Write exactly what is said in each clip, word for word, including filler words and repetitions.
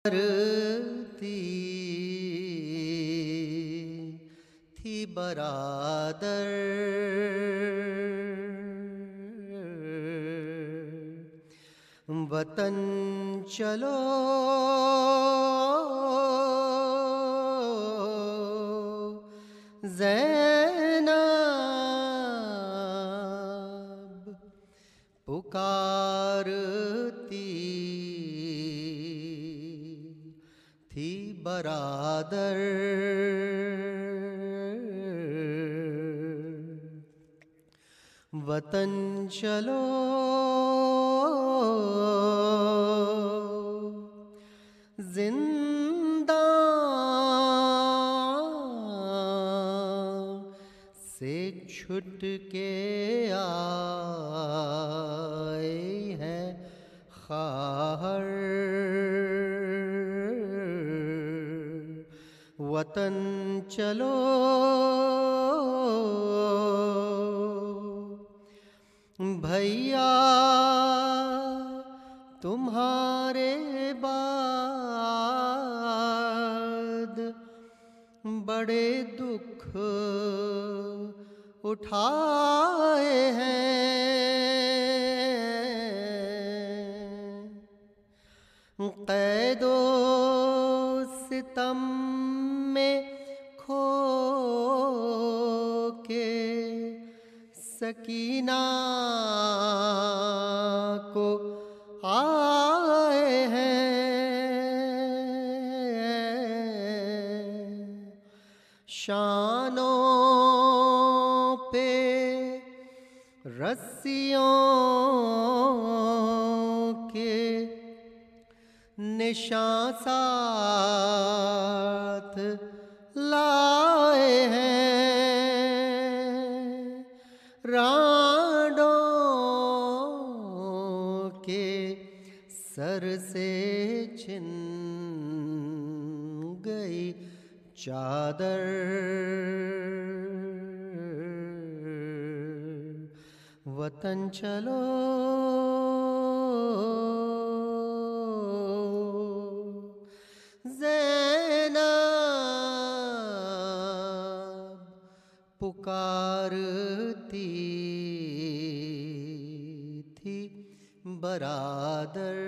کرتی تھی برادر وطن چلو زینب پکارتی تھی برادر وطن چلو زندان سے چھٹ کے آئے ہیں خواہر وطن چلو بھیا تمہارے بعد بڑے دکھ اٹھائے ہیں قید و ستم میں کھو کے سکینہ کو آئے ہیں شانوں پہ رسیوں کے نشان ساتھ لائے ہیں رانڈوں کے سر سے چھن گئی چادر وطن چلو زینب پکارتی تھی برادر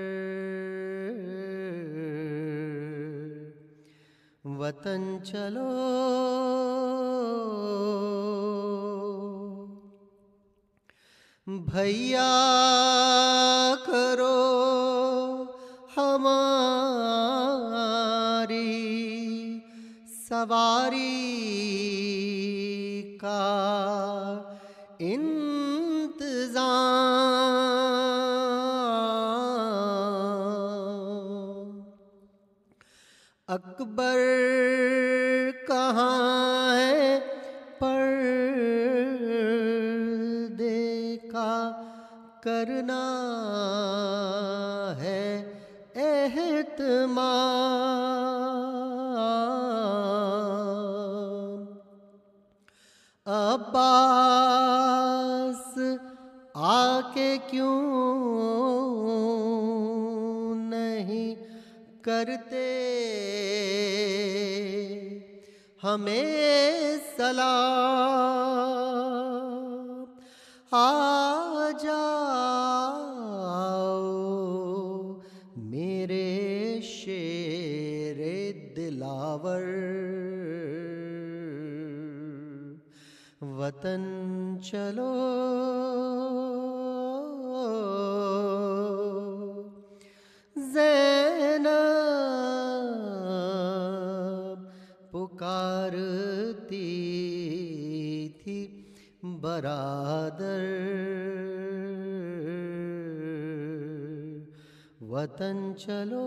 وطن چلو بھیا کرو ہماری سواری کا انتظام اکبر کہاں ہے پردے کا کرنا ہے اہتمام عباس آ کے کیوں نہیں کرتے ہمیں سلام آ جاؤ میرے شیر دلاور وطن چلو زینب پکارتی تھی برادر وطن چلو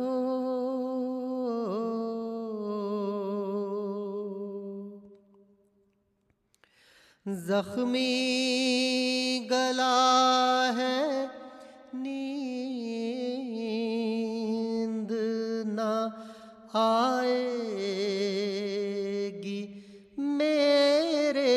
زخمی گلا ہے نیند نہ آئے گی میرے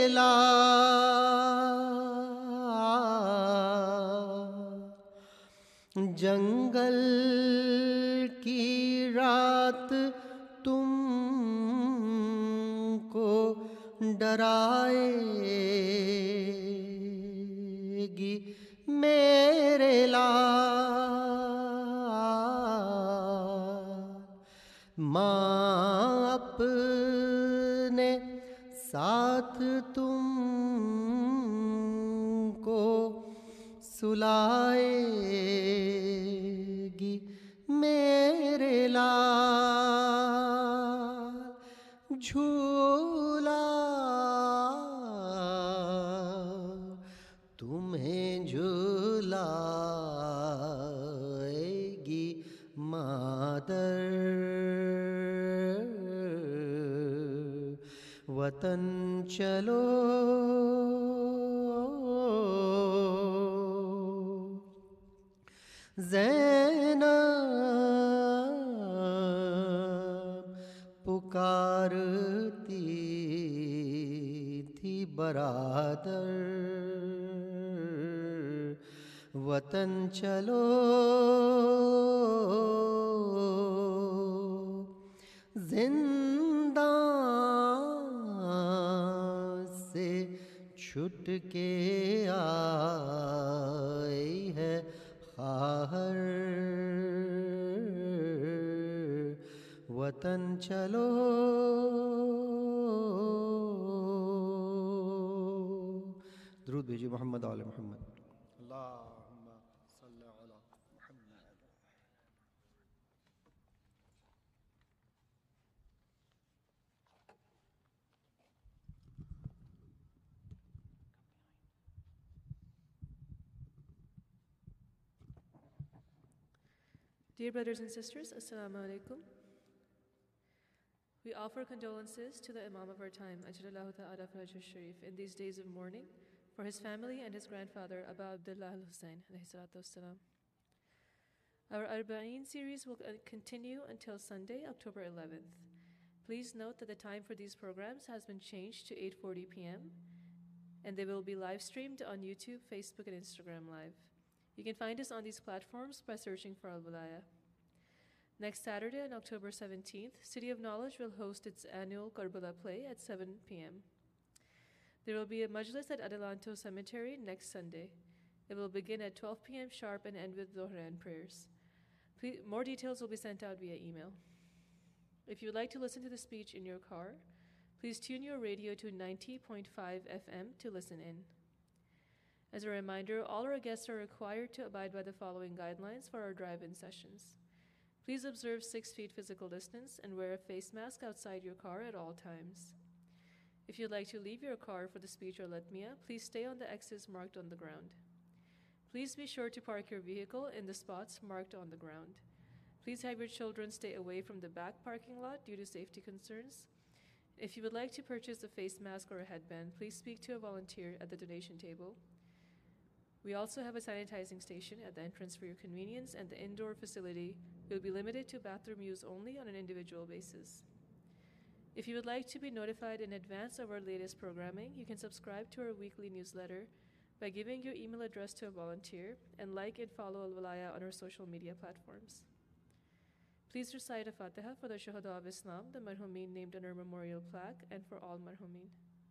لال جنگل کی رات تم کو ڈرائے گی میرے لال، ماں اپنے ساتھ تم کو سلائے گی میرے لال، جھولا تمہیں جھولائے گی مادر، وطن چلو زینب پکارتی تھی برادر، وطن چلو زندان سے چھٹ کے آئی ہے خواہر، وطن چلو درود بھیجیے محمد آل محمد، اللہم صلی علی محمد۔ Dear brothers and sisters, Assalamu alaikum. We offer condolences to the Imam of our time, Ajjallahu Ta'ala Farajah Sharif, in these days of mourning for his family and his grandfather, Abu Abdullah al-Hussein, alayhi salatu wassalam. Our Arba'een series will continue until Sunday, October eleventh. Please note that the time for these programs has been changed to eight forty p m and they will be live streamed on YouTube, Facebook, and Instagram Live. You can find us on these platforms by searching for Al-Walaya. Next Saturday, on October seventeenth, City of Knowledge will host its annual Karbala play at seven p m There will be a majlis at Adelanto Cemetery next Sunday. It will begin at twelve p m sharp and end with Dhuhran prayers. Please, more details will be sent out via email. If you would like to listen to the speech in your car, please tune your radio to ninety point five F M to listen in. As a reminder, all our guests are required to abide by the following guidelines for our drive-in sessions. Please observe six feet physical distance and wear a face mask outside your car at all times. If you'd like to leave your car for the speech or latmiya, please stay on the X's marked on the ground. Please be sure to park your vehicle in the spots marked on the ground. Please have your children stay away from the back parking lot due to safety concerns. If you would like to purchase a face mask or a headband, please speak to a volunteer at the donation table. We also have a sanitizing station at the entrance for your convenience, and the indoor facility will be limited to bathroom use only on an individual basis. If you would like to be notified in advance of our latest programming, you can subscribe to our weekly newsletter by giving your email address to a volunteer and like and follow Al-Walaya on our social media platforms. Please recite a Fatiha for the Shuhada of Islam, the marhumeen named on our memorial plaque, and for all marhumeen.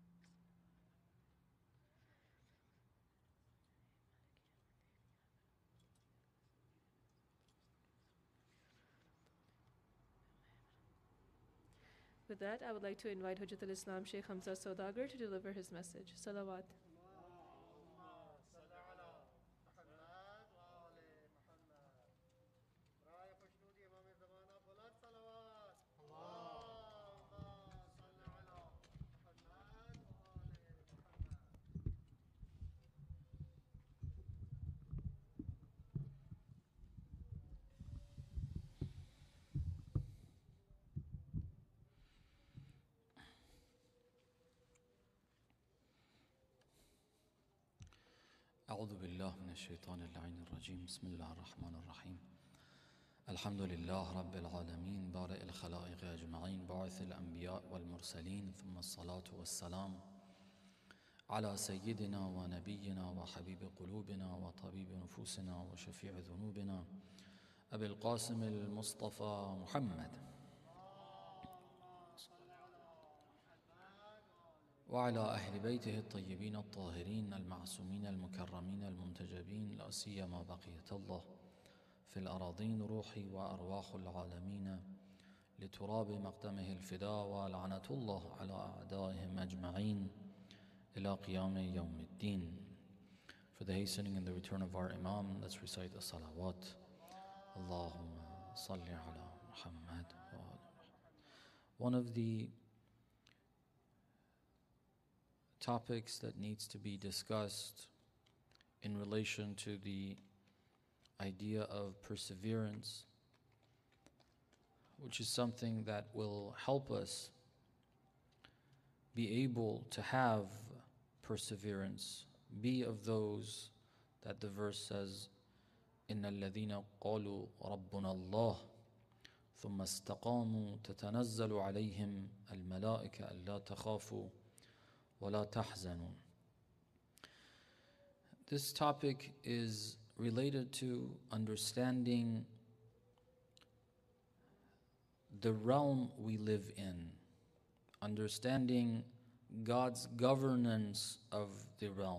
With that, I would like to invite Hujjat al-Islam Sheikh Hamza Saudagar to deliver his message. Salawat. أعوذ بالله من الشيطان اللعين الرجيم بسم الله الرحمن الرحيم الحمد لله رب العالمين بارئ الخلائق أجمعين باعث الأنبياء والمرسلين ثم الصلاة والسلام على سيدنا ونبينا وحبيب قلوبنا وطبيب نفوسنا وشفيع ذنوبنا أبي القاسم المصطفى محمد وعلى أهل بيته الطيبين الطاهرين المعصومين المكرمين المنتجبين لا سيما بقية الله في الأراضين روحي وأرواح العالمين لتراب مقدمه الفداء ولعنة الله على أعدائهم أجمعين إلى قيام يوم الدين. For the hastening and the return of our Imam, let's recite the salawat. Allahumma salli ala Muhammad wa ala Muhammad. One of the topics that needs to be discussed in relation to the idea of perseverance, which is something that will help us be able to have perseverance, be of those that the verse says, إِنَّ الَّذِينَ قَالُوا رَبُّنَا اللَّهُ ثُمَّ اسْتَقَامُوا تَتَنَزَّلُ عَلَيْهِمْ الْمَلَائِكَةُ أَلَّا تَخَافُوا وَلَا تَحْزَنُوا. This topic is related to understanding the realm we live in, understanding God's governance of the realm.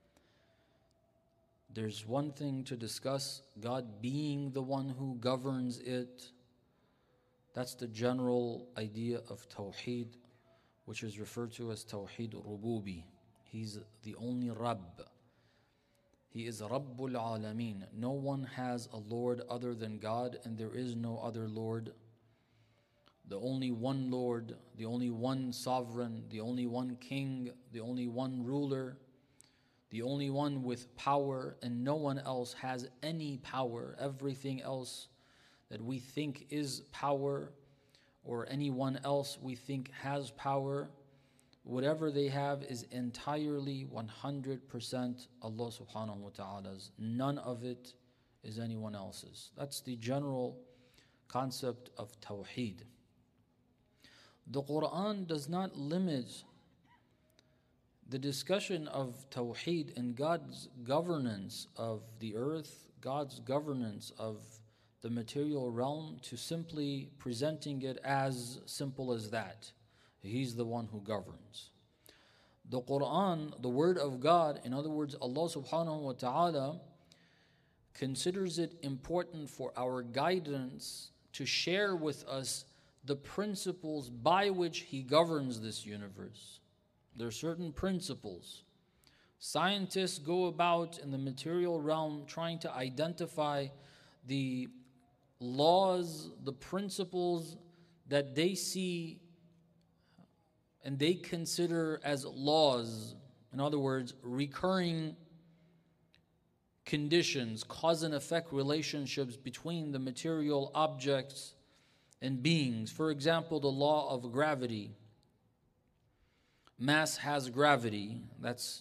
There's one thing to discuss, God being the one who governs it. That's the general idea of Tawheed, which is referred to as Tawheed Rububi. He's the only Rabb. He is Rabbul Alameen. No one has a Lord other than God, and there is no other Lord. The only one Lord, the only one sovereign, the only one king, the only one ruler, the only one with power, and no one else has any power. Everything else that we think is power, or anyone else we think has power, whatever they have is entirely one hundred percent Allah subhanahu wa ta'ala's. None of it is anyone else's. That's the general concept of Tawheed. The Quran does not limit the discussion of Tawheed and God's governance of the earth, God's governance of the material realm, to simply presenting it as simple as that. He's the one who governs. The Quran, the word of God, in other words, Allah subhanahu wa ta'ala, considers it important for our guidance to share with us the principles by which He governs this universe. There are certain principles. Scientists go about in the material realm trying to identify the laws, the principles that they see and they consider as laws. In other words, recurring conditions, cause and effect relationships between the material objects and beings. For example, the law of gravity. Mass has gravity. That's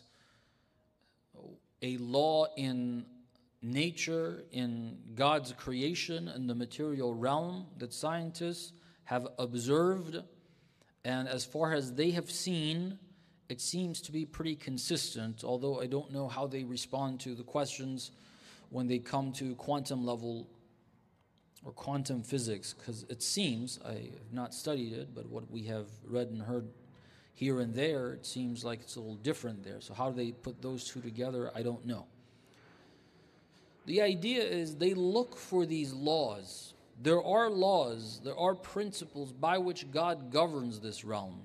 a law in nature, in God's creation, in the material realm that scientists have observed. And as far as they have seen, it seems to be pretty consistent, although I don't know how they respond to the questions when they come to quantum level or quantum physics, because it seems, I have not studied it, but what we have read and heard here and there, it seems like it's a little different there. So how do they put those two together, I don't know. The idea is they look for these laws. There are laws, there are principles by which God governs this realm.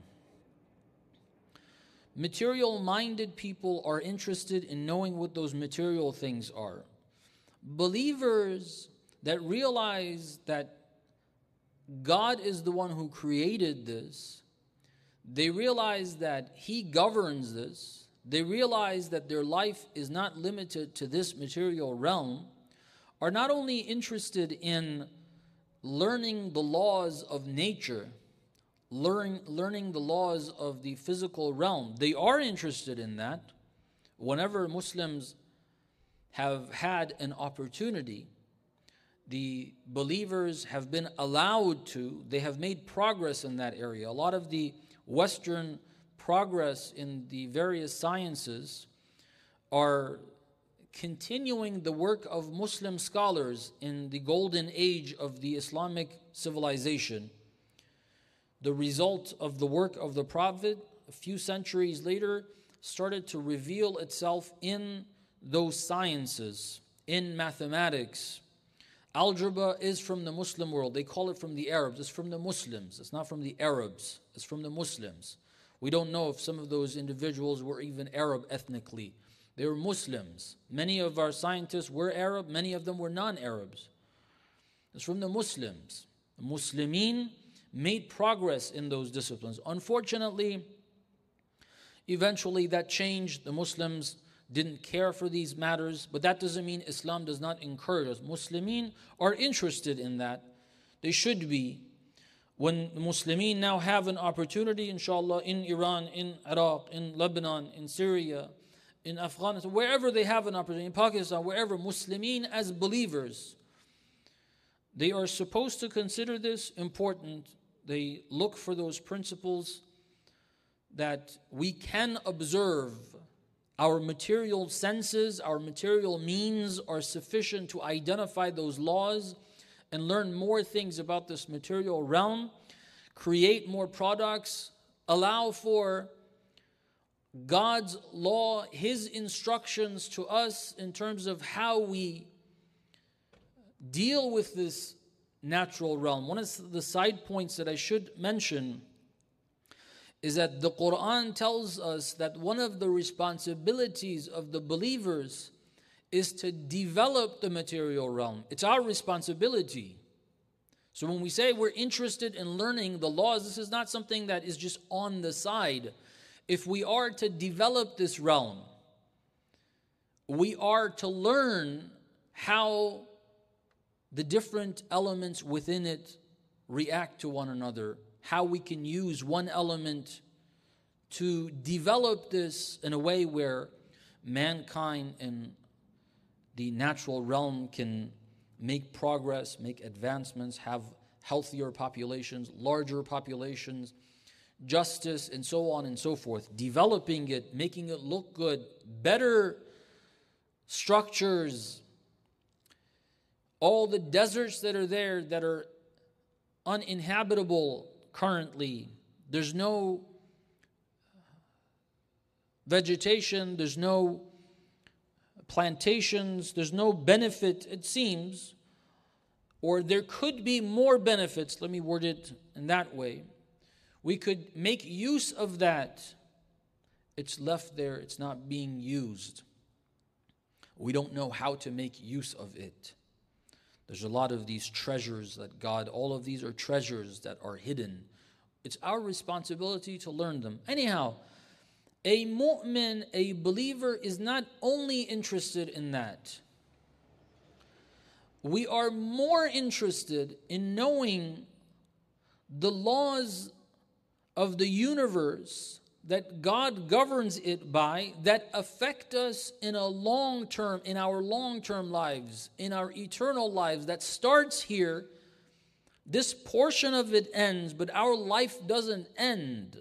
Material-minded people are interested in knowing what those material things are. Believers that realize that God is the one who created this, they realize that He governs this, they realize that their life is not limited to this material realm, are not only interested in learning the laws of nature, learn, learning the laws of the physical realm. They are interested in that. Whenever Muslims have had an opportunity, the believers have been allowed to, they have made progress in that area. A lot of the Western progress in the various sciences are continuing the work of Muslim scholars in the golden age of the Islamic civilization. The result of the work of the Prophet, a few centuries later, started to reveal itself in those sciences, in mathematics. Algebra is from the Muslim world. They call it from the Arabs. It's from the Muslims. It's not from the Arabs. It's from the Muslims. We don't know if some of those individuals were even Arab ethnically. They were Muslims. Many of our scientists were Arab. Many of them were non-Arabs. It's from the Muslims. The Muslimin made progress in those disciplines. Unfortunately, eventually that changed. The Muslims didn't care for these matters, but that doesn't mean Islam does not encourage us. Muslimin are interested in that. They should be. When the Muslimin now have an opportunity, inshallah, in Iran, in Iraq, in Lebanon, in Syria, in Afghanistan, wherever they have an opportunity, in Pakistan, wherever, Muslimin as believers, they are supposed to consider this important. They look for those principles that we can observe. Our material senses, our material means are sufficient to identify those laws and learn more things about this material realm, create more products, allow for God's law, His instructions to us in terms of how we deal with this natural realm. One of the side points that I should mention is that the Quran tells us that one of the responsibilities of the believers is to develop the material realm. It's our responsibility. So when we say we're interested in learning the laws, this is not something that is just on the side. If we are to develop this realm, we are to learn how the different elements within it react to one another, how we can use one element to develop this in a way where mankind and the natural realm can make progress, make advancements, have healthier populations, larger populations, justice, and so on and so forth. Developing it, making it look good, better structures, all the deserts that are there that are uninhabitable currently. There's no vegetation, there's no plantations, there's no benefit, it seems, or there could be more benefits, let me word it in that way. We could make use of that. It's left there, it's not being used. We don't know how to make use of it. There's a lot of these treasures that God, all of these are treasures that are hidden. It's our responsibility to learn them. Anyhow, a mu'min, a believer, is not only interested in that. We are more interested in knowing the laws of the universe that God governs it by, that affect us in a long term, in our long-term lives, in our eternal lives, that starts here. This portion of it ends, but our life doesn't end.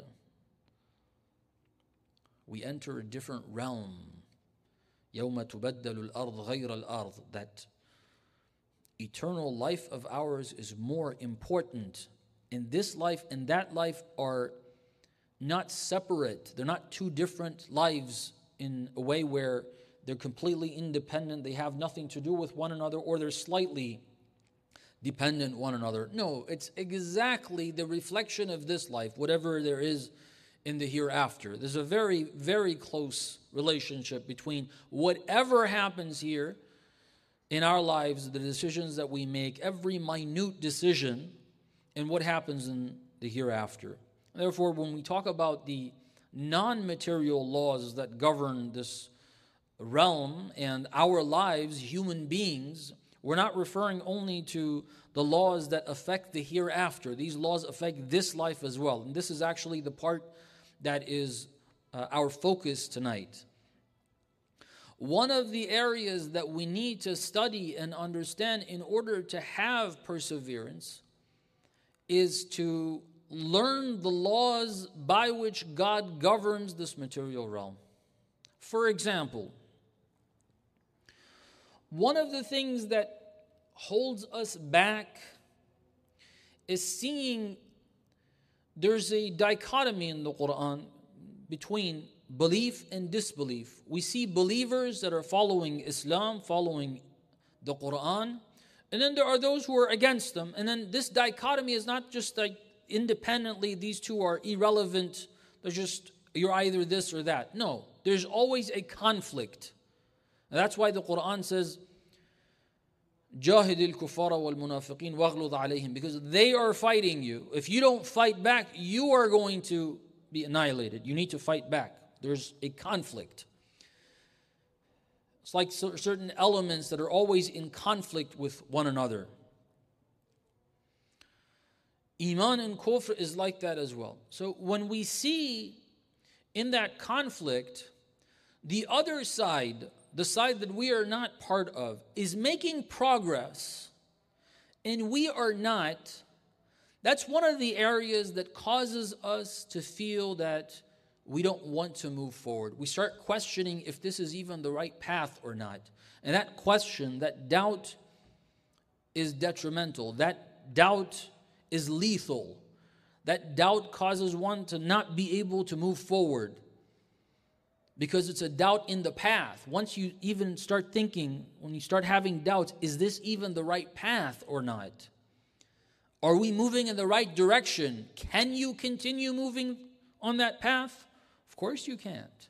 We enter a different realm. يَوْمَ تُبَدَّلُ الْأَرْض غَيْرَ الْأَرْض. That eternal life of ours is more important. In this life and that life are not separate. They're not two different lives in a way where they're completely independent. They have nothing to do with one another, or they're slightly dependent one another. No, it's exactly the reflection of this life, whatever there is in the hereafter. There's a very, very close relationship between whatever happens here in our lives, the decisions that we make, every minute decision, and what happens in the hereafter. Therefore, when we talk about the non-material laws that govern this realm and our lives, human beings, we're not referring only to the laws that affect the hereafter. These laws affect this life as well. And this is actually the part that is uh, our focus tonight. One of the areas that we need to study and understand in order to have perseverance is to learn the laws by which God governs this material realm. For example, one of the things that holds us back is seeing there's a dichotomy in the Quran between belief and disbelief. We see believers that are following Islam, following the Quran, and then there are those who are against them. And then this dichotomy is not just like independently, these two are irrelevant, they're just, you're either this or that. No, there's always a conflict. And that's why the Quran says, جاهد الكفار والمنافقين واغلظ عليهم, because they are fighting you. If you don't fight back, you are going to be annihilated. You need to fight back. There's a conflict. It's like certain elements that are always in conflict with one another. Iman and kufr is like that as well. So when we see in that conflict, the other side, the side that we are not part of, is making progress, and we are not, that's one of the areas that causes us to feel that we don't want to move forward. We start questioning if this is even the right path or not. And that question, that doubt is detrimental. That doubt is lethal. That doubt causes one to not be able to move forward, because it's a doubt in the path. Once you even start thinking, when you start having doubts, is this even the right path or not? Are we moving in the right direction? Can you continue moving on that path? Of course you can't.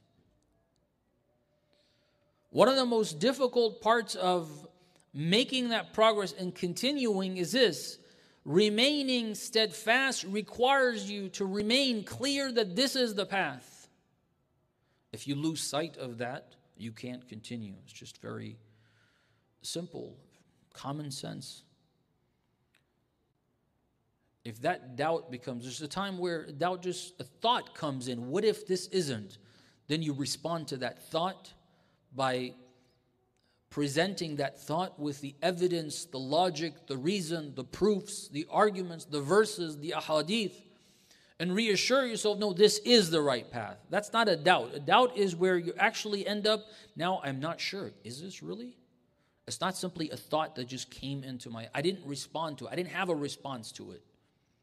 One of the most difficult parts of making that progress and continuing is this: remaining steadfast requires you to remain clear that this is the path. If you lose sight of that, you can't continue. It's just very simple, common sense. If that doubt becomes, there's a time where doubt, just a thought comes in, what if this isn't? Then you respond to that thought by presenting that thought with the evidence, the logic, the reason, the proofs, the arguments, the verses, the ahadith, and reassure yourself, no, this is the right path. That's not a doubt. A doubt is where you actually end up, now I'm not sure. Is this really? It's not simply a thought that just came into my, I didn't respond to it. I didn't have a response to it.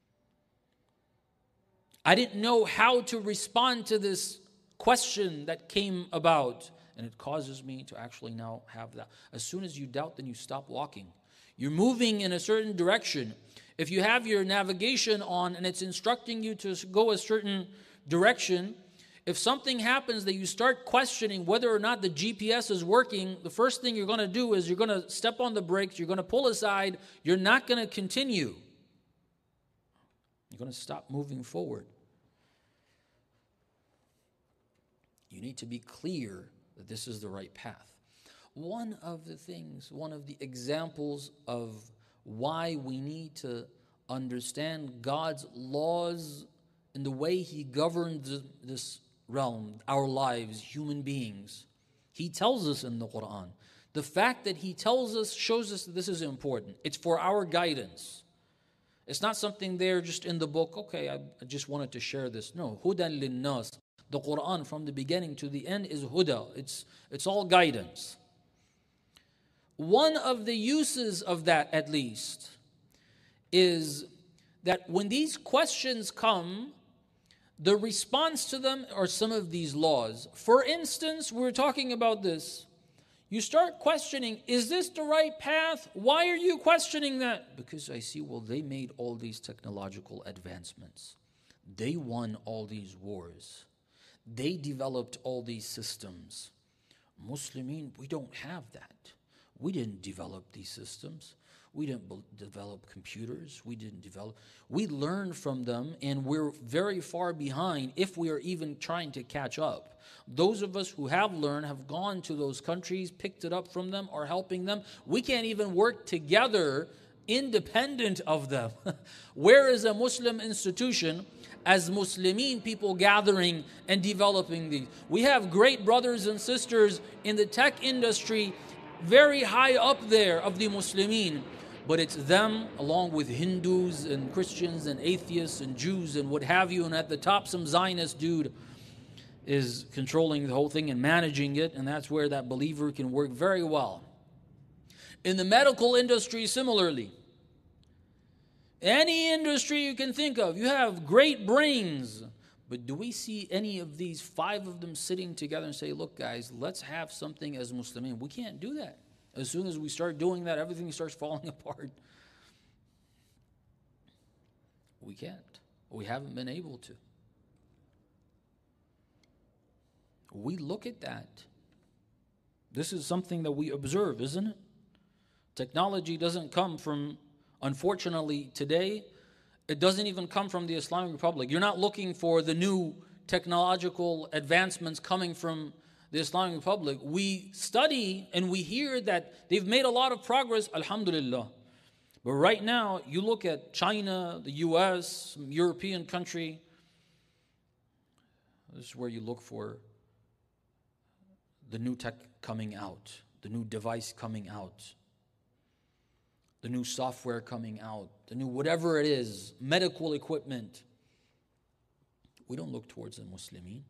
I didn't know how to respond to this question that came about. And it causes me to actually now have that. As soon as you doubt, then you stop walking. You're moving in a certain direction. If you have your navigation on and it's instructing you to go a certain direction, if something happens that you start questioning whether or not the G P S is working, the first thing you're going to do is you're going to step on the brakes, you're going to pull aside, you're not going to continue. You're going to stop moving forward. You need to be clear that this is the right path. One of the things, one of the examples of why we need to understand God's laws and the way He governs this realm, our lives, human beings. He tells us in the Quran. The fact that He tells us shows us that this is important. It's for our guidance. It's not something there just in the book, okay, I, I just wanted to share this. No, hudan linnas. The Quran from the beginning to the end is huda. It's, it's all guidance. One of the uses of that, at least, is that when these questions come, the response to them are some of these laws. For instance, we're talking about this. You start questioning, is this the right path? Why are you questioning that? Because I see, well, they made all these technological advancements. They won all these wars. They developed all these systems. Muslimin, we don't have that. We didn't develop these systems. We didn't be- develop computers. We didn't develop. We learned from them, and we're very far behind if we are even trying to catch up. Those of us who have learned have gone to those countries, picked it up from them, are helping them. We can't even work together independent of them. Where is a Muslim institution as Muslimin people gathering and developing these? We have great brothers and sisters in the tech industry, very high up there of the Muslimin, but it's them along with Hindus and Christians and atheists and Jews and what have you, and at the top some Zionist dude is controlling the whole thing and managing it, and that's where that believer can work very well. In the medical industry, similarly. Any industry you can think of, you have great brains. But do we see any of these five of them sitting together and say, look guys, let's have something as Muslimin? We can't do that. As soon as we start doing that, everything starts falling apart. We can't. We haven't been able to. We look at that. This is something that we observe, isn't it? Technology doesn't come from, unfortunately today, it doesn't even come from the Islamic Republic. You're not looking for the new technological advancements coming from the Islamic Republic. We study and we hear that they've made a lot of progress, alhamdulillah. But right now, you look at China, the U S, some European country, this is where you look for the new tech coming out, the new device coming out, the new software coming out, the new whatever it is, medical equipment. We don't look towards the Muslimin.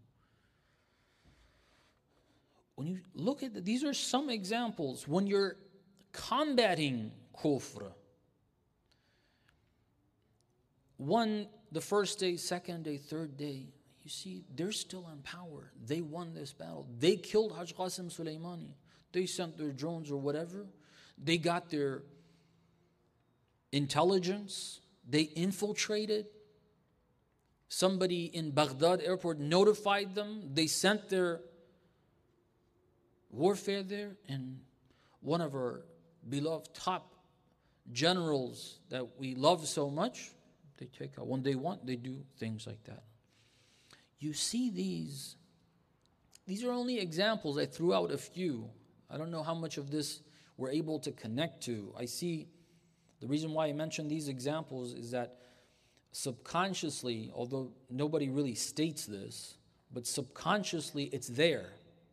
When you look at the, these are some examples when you're combating kufr. One, the first day, second day, third day, you see, they're still in power. They won this battle. They killed Haj Qasim Soleimani. They sent their drones or whatever. They got their intelligence. They infiltrated. Somebody in Baghdad airport notified them. They sent their warfare there. And one of our beloved top generals that we love so much, they take out. When they want, they do things like that. You see these. These are only examples. I threw out a few. I don't know how much of this we're able to connect to. I see the reason why I mention these examples is that subconsciously, although nobody really states this, but subconsciously it's there.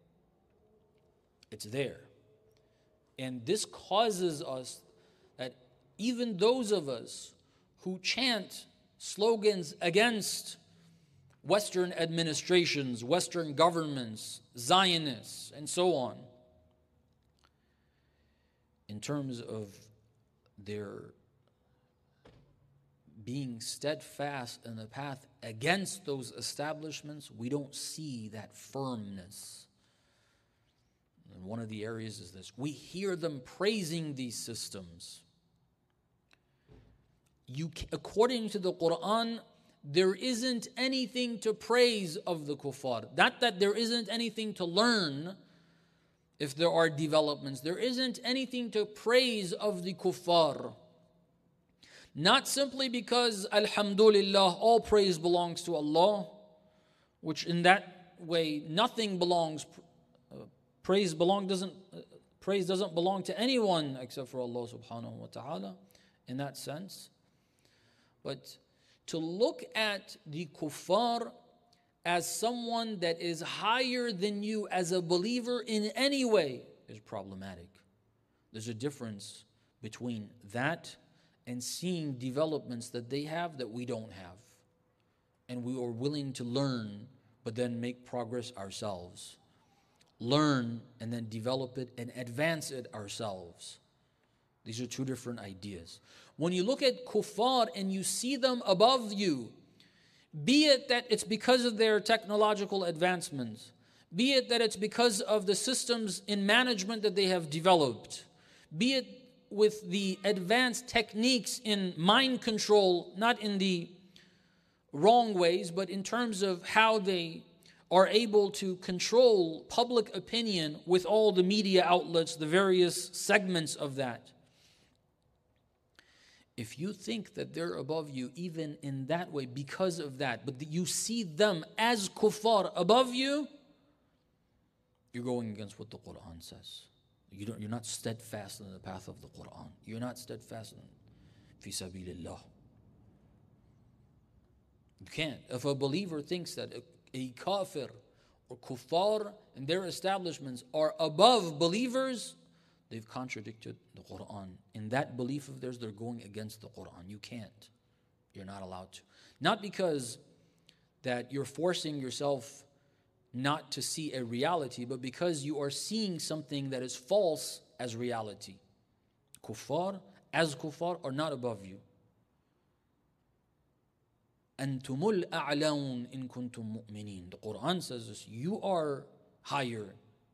It's there. And this causes us that even those of us who chant slogans against Western administrations, Western governments, Zionists, and so on, in terms of their being steadfast in the path against those establishments, we don't see that firmness. And one of the areas is this. We hear them praising these systems. You, according to the Quran, there isn't anything to praise of the kuffar. Not that there isn't anything to learn if there are developments. There isn't anything to praise of the kuffar. Not simply because, alhamdulillah, all praise belongs to Allah, which in that way nothing belongs, uh, praise belong doesn't uh, praise doesn't belong to anyone except for Allah subhanahu wa ta'ala, in that sense. But to look at the kuffar as someone that is higher than you as a believer in any way is problematic. There's a difference between that and seeing developments that they have that we don't have. And we are willing to learn, but then make progress ourselves. Learn and then develop it and advance it ourselves. These are two different ideas. When you look at kuffar and you see them above you, be it that it's because of their technological advancements, be it that it's because of the systems in management that they have developed, be it with the advanced techniques in mind control, not in the wrong ways, but in terms of how they are able to control public opinion with all the media outlets, the various segments of that. If you think that they're above you even in that way because of that, but you see them as kuffar above you, you're going against what the Quran says. You don't, you're not steadfast in the path of the Quran. You're not steadfast in fi sabilillah. You can't. If a believer thinks that a, a kafir or kuffar and their establishments are above believers, they've contradicted the Quran. In that belief of theirs, they're going against the Quran. You can't. You're not allowed to. Not because that you're forcing yourself not to see a reality, but because you are seeing something that is false as reality. kuffar, as kuffar, are not above you. أَنْتُمُ الْأَعْلَوْنَ إِن كُنْتُم مُؤْمِنِينَ. The Quran says this, you are higher.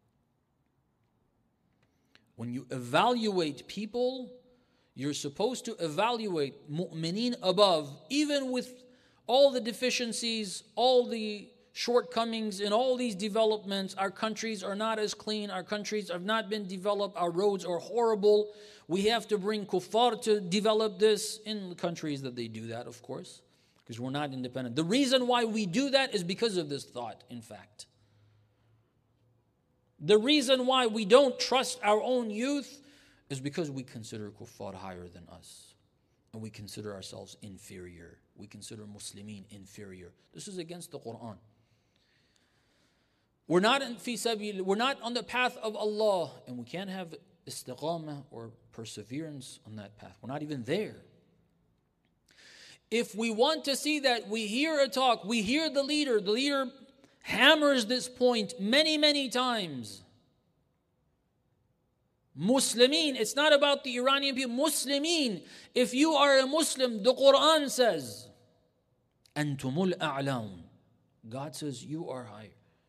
When you evaluate people, you're supposed to evaluate mu'mineen above, even with all the deficiencies, all the shortcomings in all these developments. Our countries are not as clean, our countries have not been developed, our roads are horrible. We have to bring kuffar to develop this in the countries that they do that, of course, because we're not independent. The reason why we do that is because of this thought, in fact. The reason why we don't trust our own youth is because we consider kuffar higher than us. And we consider ourselves inferior. We consider Muslimin inferior. This is against the Quran. We're not in fi sabil, we're not on the path of Allah, and we can't have istiqamah or perseverance on that path. We're not even there. If we want to see that, we hear a talk, we hear the leader, the leader hammers this point many, many times. Muslimin, it's not about the Iranian people. Muslimin, if you are a Muslim, the Quran says, Antumul a'laun. God says you are higher.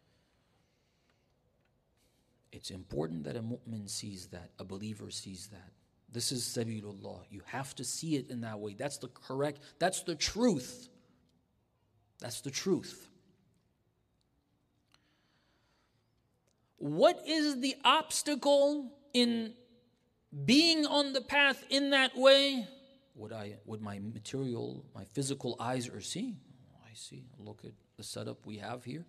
It's important that a mu'min sees that, a believer sees that. This is sabilullah. You have to see it in that way. That's the correct, that's the truth. That's the truth. What is the obstacle in being on the path in that way? What I, what my material, my physical eyes are seeing. I see. Look at the setup we have here.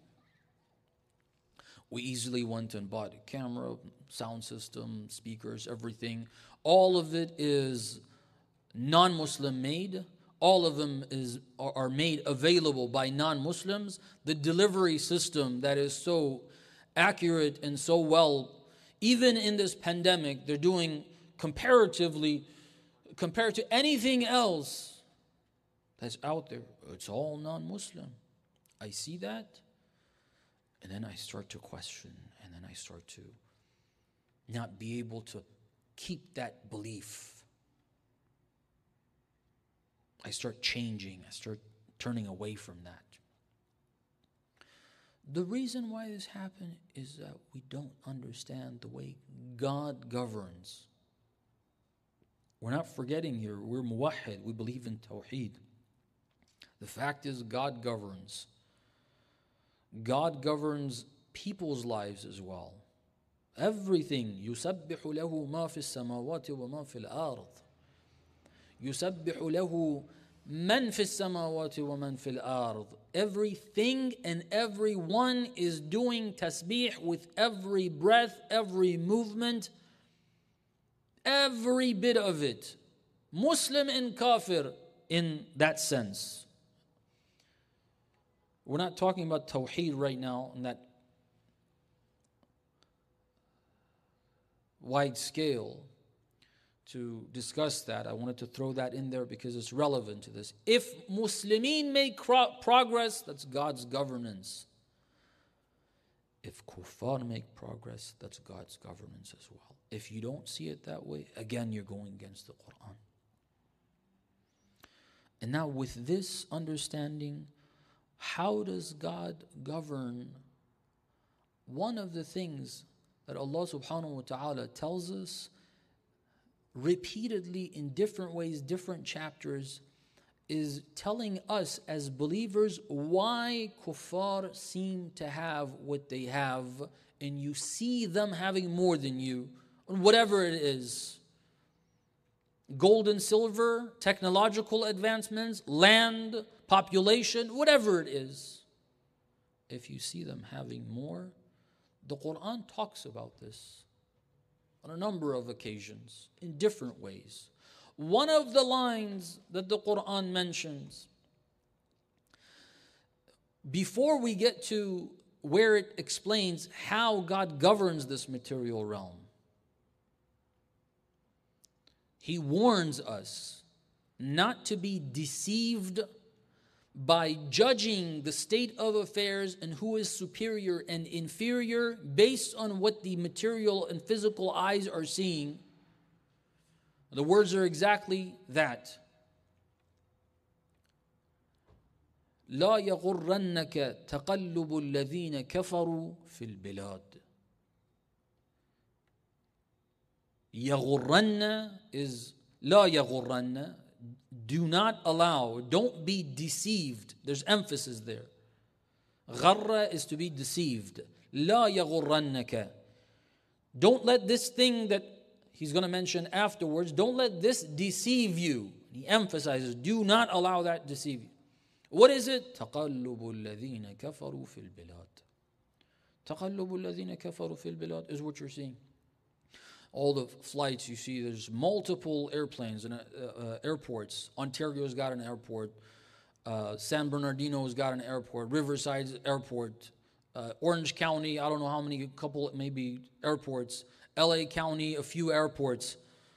We easily went and bought a camera, sound system, speakers, everything. All of it is non-Muslim made. All of them is, are made available by non-Muslims. The delivery system that is so accurate and so well, even in this pandemic, they're doing comparatively, compared to anything else that's out there, it's all non-Muslim. I see that, and then I start to question, and then I start to not be able to keep that belief. I start changing, I start turning away from that. The reason why this happened is that we don't understand the way God governs. We're not forgetting here, we're muwahhid, we believe in tawheed. The fact is, God governs. God governs people's lives as well. Everything. يُسَبِّحُ لَهُ مَا فِي السَّمَاوَاتِ وَمَا فِي الْأَرْضِ يُسَبِّحُ لَهُ مَنْ فِي السَّمَاوَاتِ وَمَنْ فِي الْأَرْضِ. Everything and everyone is doing tasbih with every breath, every movement, every bit of it. Muslim and kafir in that sense. We're not talking about tawheed right now in that wide scale to discuss that. I wanted to throw that in there because it's relevant to this. If Muslimin make progress, that's God's governance. If kuffar make progress, that's God's governance as well. If you don't see it that way, again, you're going against the Quran. And now with this understanding, how does God govern? One of the things that Allah subhanahu wa ta'ala tells us repeatedly in different ways, different chapters, is telling us as believers why kuffar seem to have what they have, and you see them having more than you, whatever it is. Gold and silver, technological advancements, land, population, whatever it is. If you see them having more, the Quran talks about this on a number of occasions in different ways. One of the lines that the Quran mentions, before we get to where it explains how God governs this material realm, He warns us not to be deceived by judging the state of affairs and who is superior and inferior based on what the material and physical eyes are seeing. The words are exactly that. لا يغرنك تقلب الذين كفروا في البلاد. يغرن is law يغرن. Do not allow, don't be deceived. There's emphasis there. غر is to be deceived. Law يغرنك. Don't let this thing that he's going to mention afterwards, don't let this deceive you. He emphasizes, do not allow that to deceive you. What is it? تقلب الذين كفروا في البلاد. تقلب الذين كفروا في البلاد is what you're seeing. All the flights you see, there's multiple airplanes and uh, uh, airports. Ontario's got an airport. Uh, San Bernardino's got an airport. Riverside's airport. Uh, Orange County, I don't know how many, couple maybe airports. L A County, a few airports.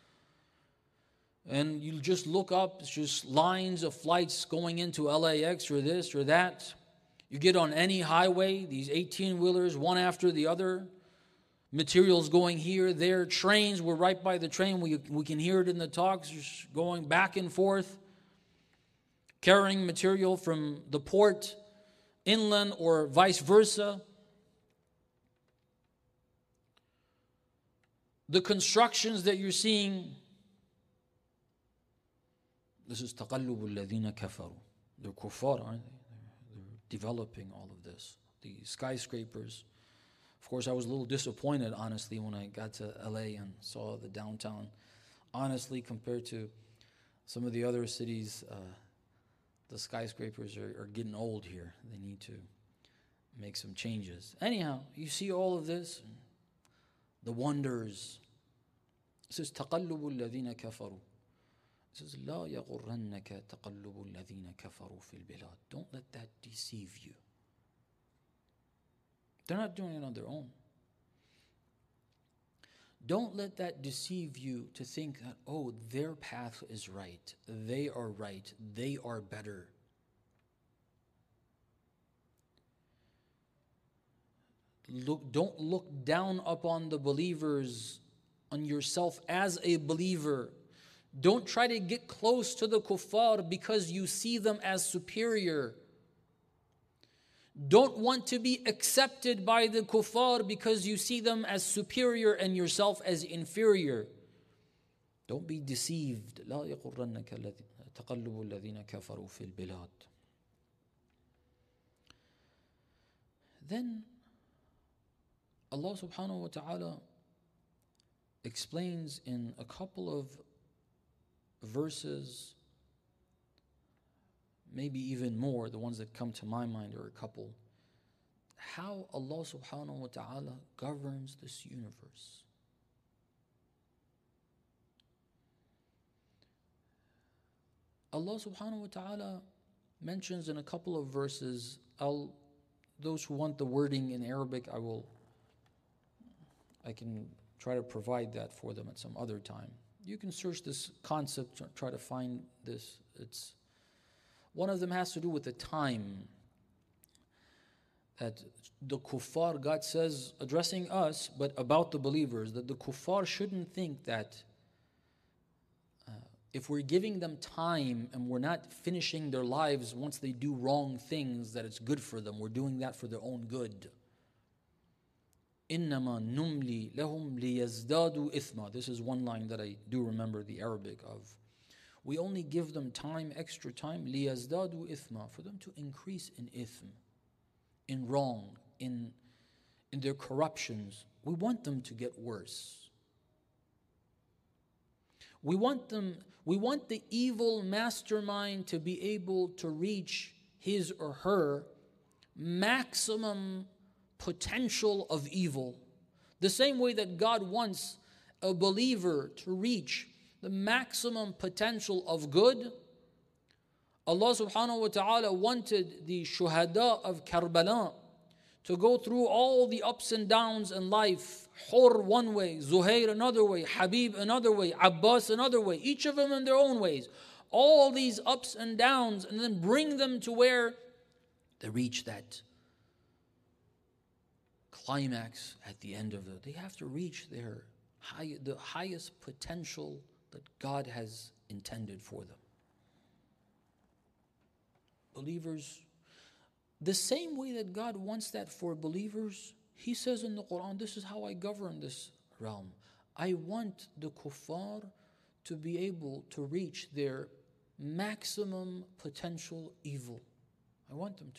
And you just look up, it's just lines of flights going into L A X or this or that. You get on any highway, these eighteen-wheelers, one after the other. Materials going here, there. Trains, we're right by the train. We, we can hear it in the talks, just going back and forth. Carrying material from the port inland or vice versa. The constructions that you're seeing, this is تقلب الذين كفروا. They're kuffar, aren't they? They're developing all of this. The skyscrapers. Of course, I was a little disappointed, honestly, when I got to L A and saw the downtown. Honestly, compared to some of the other cities, uh, the skyscrapers are, are getting old here. They need to make some changes. Anyhow, you see all of this, the wonders. It says, تَقَلُّبُ الَّذِينَ كَفَرُوا. It says, لَا يَغُرَّنَّكَ تَقَلُّبُ الَّذِينَ كَفَرُوا فِي الْبِلَادِ. Don't let that deceive you. They're not doing it on their own. Don't let that deceive you to think that, oh, their path is right. They are right. They are better. Look, don't look down upon the believers, on yourself as a believer. Don't try to get close to the kuffar because you see them as superior. Don't want to be accepted by the kuffar because you see them as superior and yourself as inferior. Don't be deceived. لا يغرنك تقلب الذين كفروا في البلاد. Then Allah subhanahu wa ta'ala explains in a couple of verses, maybe even more, the ones that come to my mind are a couple, how Allah subhanahu wa ta'ala governs this universe. Allah subhanahu wa ta'ala mentions in a couple of verses, I'll, those who want the wording in Arabic, I will, I can try to provide that for them at some other time. You can search this concept, try to find this. It's one of them has to do with the time that the kuffar, God says, addressing us, but about the believers, that the kuffar shouldn't think that uh, if we're giving them time and we're not finishing their lives once they do wrong things, that it's good for them. We're doing that for their own good. إِنَّمَا نُمْلِي لَهُمْ لِيَزْدَادُوا إِثْمًا. This is one line that I do remember the Arabic of. We only give them time, extra time, لِيَزْدَادُوا إِثْمًا, for them to increase in ithm, in wrong, in, in their corruptions. We want them to get worse. We want them, we want the evil mastermind to be able to reach his or her maximum potential of evil. The same way that God wants a believer to reach the maximum potential of good, Allah subhanahu wa ta'ala wanted the shuhada of Karbala to go through all the ups and downs in life. Hur one way, Zuhair another way, Habib another way, Abbas another way, each of them in their own ways. All these ups and downs, and then bring them to where they reach that climax at the end of it. They have to reach their high, the highest potential, that God has intended for them. Believers, the same way that God wants that for believers, He says in the Quran, this is how I govern this realm. I want the kuffar to be able to reach their maximum potential evil. I want them to.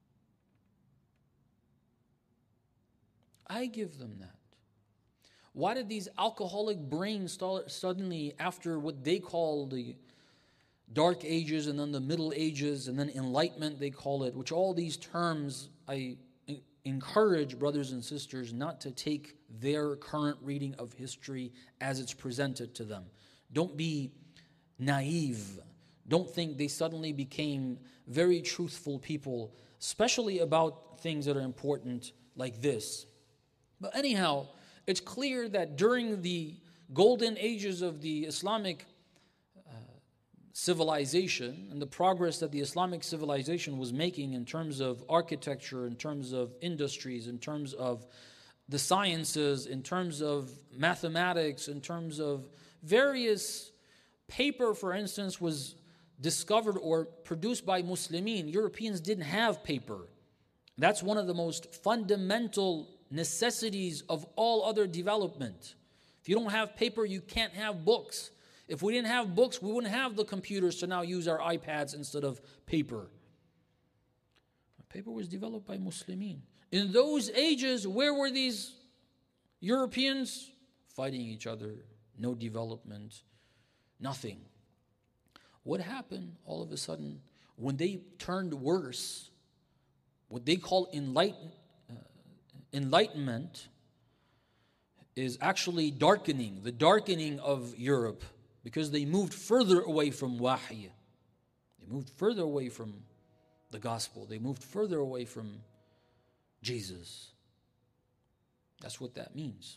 I give them that. Why did these alcoholic brains start suddenly, after what they call the Dark Ages and then the Middle Ages and then Enlightenment they call it, which all these terms I encourage brothers and sisters not to take their current reading of history as it's presented to them. Don't be naive. Don't think they suddenly became very truthful people, especially about things that are important like this. But anyhow, it's clear that during the golden ages of the Islamic uh, civilization and the progress that the Islamic civilization was making in terms of architecture, in terms of industries, in terms of the sciences, in terms of mathematics, in terms of various paper, for instance, was discovered or produced by Muslimin. Europeans didn't have paper. That's one of the most fundamental necessities of all other development. If you don't have paper, you can't have books. If we didn't have books, we wouldn't have the computers to now use our iPads instead of paper. Paper was developed by Muslimin. In those ages, where were these Europeans? Fighting each other, no development, nothing. What happened all of a sudden when they turned worse? What they call enlighten, uh, enlightenment is actually darkening, the darkening of Europe, because they moved further away from wahy. They moved further away from the gospel. They moved further away from Jesus. That's what that means.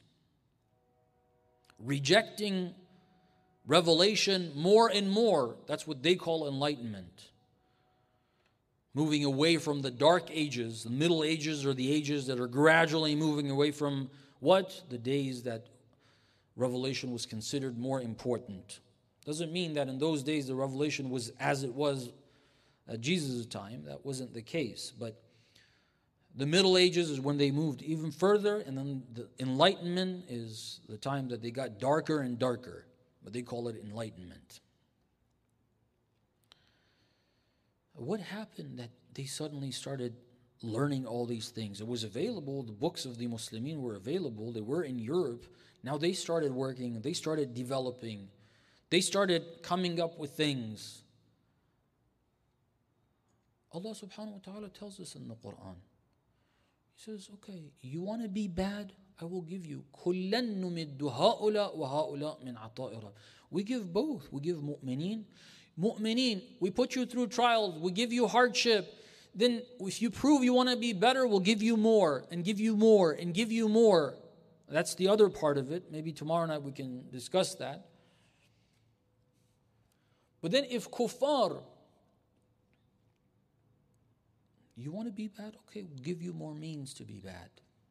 Rejecting revelation more and more. That's what they call enlightenment. Moving away from the dark ages, the middle ages, or the ages that are gradually moving away from what? The days that revelation was considered more important. Doesn't mean that in those days the revelation was as it was at Jesus' time. That wasn't the case. But the Middle Ages is when they moved even further, and then the Enlightenment is the time that they got darker and darker. But they call it enlightenment. What happened that they suddenly started learning all these things? It was available. The books of the Muslimin were available. They were in Europe. Now they started working. They started developing. They started coming up with things. Allah subhanahu wa ta'ala tells us in the Quran. He says, okay, you want to be bad? I will give you. كُلًّا نُمِدُّ هَؤُلَاء وَهَؤُلَاء مِنْ عَطَاءِ رَبِّ. We give both. We give mu'mineen. Mu'mineen, we put you through trials. We give you hardship. Then if you prove you want to be better, we'll give you more and give you more and give you more. That's the other part of it. Maybe tomorrow night we can discuss that. But then if kuffar, you want to be bad? Okay, we'll give you more means to be bad.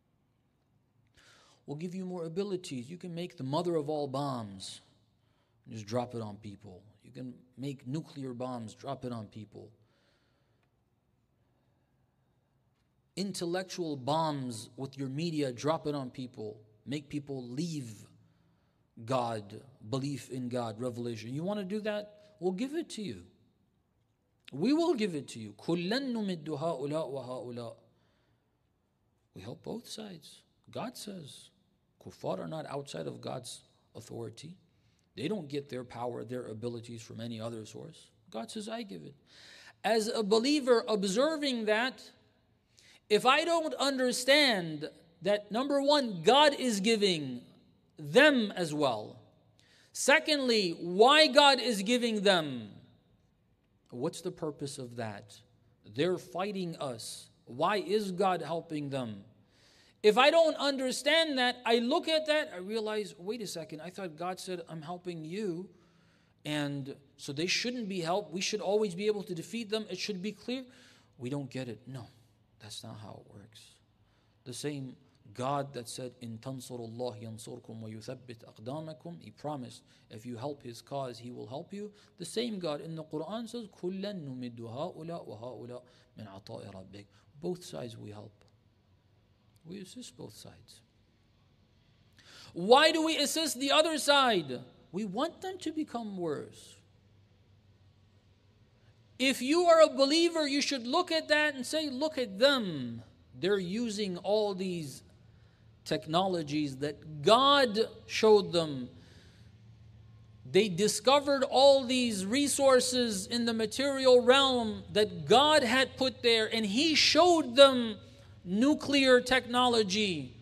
We'll give you more abilities. You can make the mother of all bombs and just drop it on people. You can make nuclear bombs, drop it on people. Intellectual bombs with your media, drop it on people. Make people leave God, belief in God, revelation. You want to do that? We'll give it to you. We will give it to you. كُلًّا نُمِدُّ هَؤُلَاء وَهَؤُلَاء. We help both sides. God says, kuffar are not outside of God's authority. They don't get their power, their abilities from any other source. God says, I give it. As a believer observing that, if I don't understand that, number one, God is giving them as well. Secondly, why God is giving them. What's the purpose of that? They're fighting us. Why is God helping them? If I don't understand that, I look at that, I realize, wait a second, I thought God said, I'm helping you, and so they shouldn't be helped. We should always be able to defeat them. It should be clear. We don't get it. No, that's not how it works. The same God that said, "In tansurullah yansurkum wa yuthabbit aqdamakum," He promised, if you help His cause, He will help you. The same God in the Quran says, "Kullan numiddu ha'ula wa ha'ula min ata'i rabbik." Both sides we help. We assist both sides. Why do we assist the other side? We want them to become worse. If you are a believer, you should look at that and say, look at them. They're using all these technologies that God showed them. They discovered all these resources in the material realm that God had put there, and He showed them nuclear technology.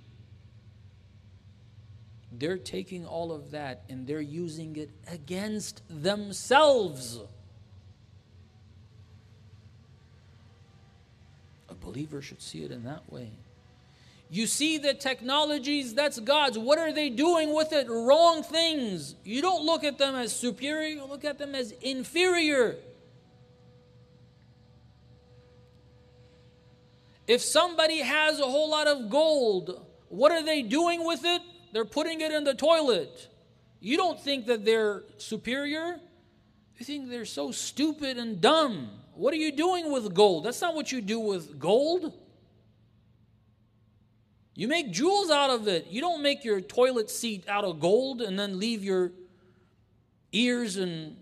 They're taking all of that and they're using it against themselves. A believer should see it in that way. You see the technologies, that's God's. What are they doing with it? Wrong things. You don't look at them as superior, you look at them as inferior. If somebody has a whole lot of gold, what are they doing with it? They're putting it in the toilet. You don't think that they're superior. You think they're so stupid and dumb. What are you doing with gold? That's not what you do with gold. You make jewels out of it. You don't make your toilet seat out of gold and then leave your ears and...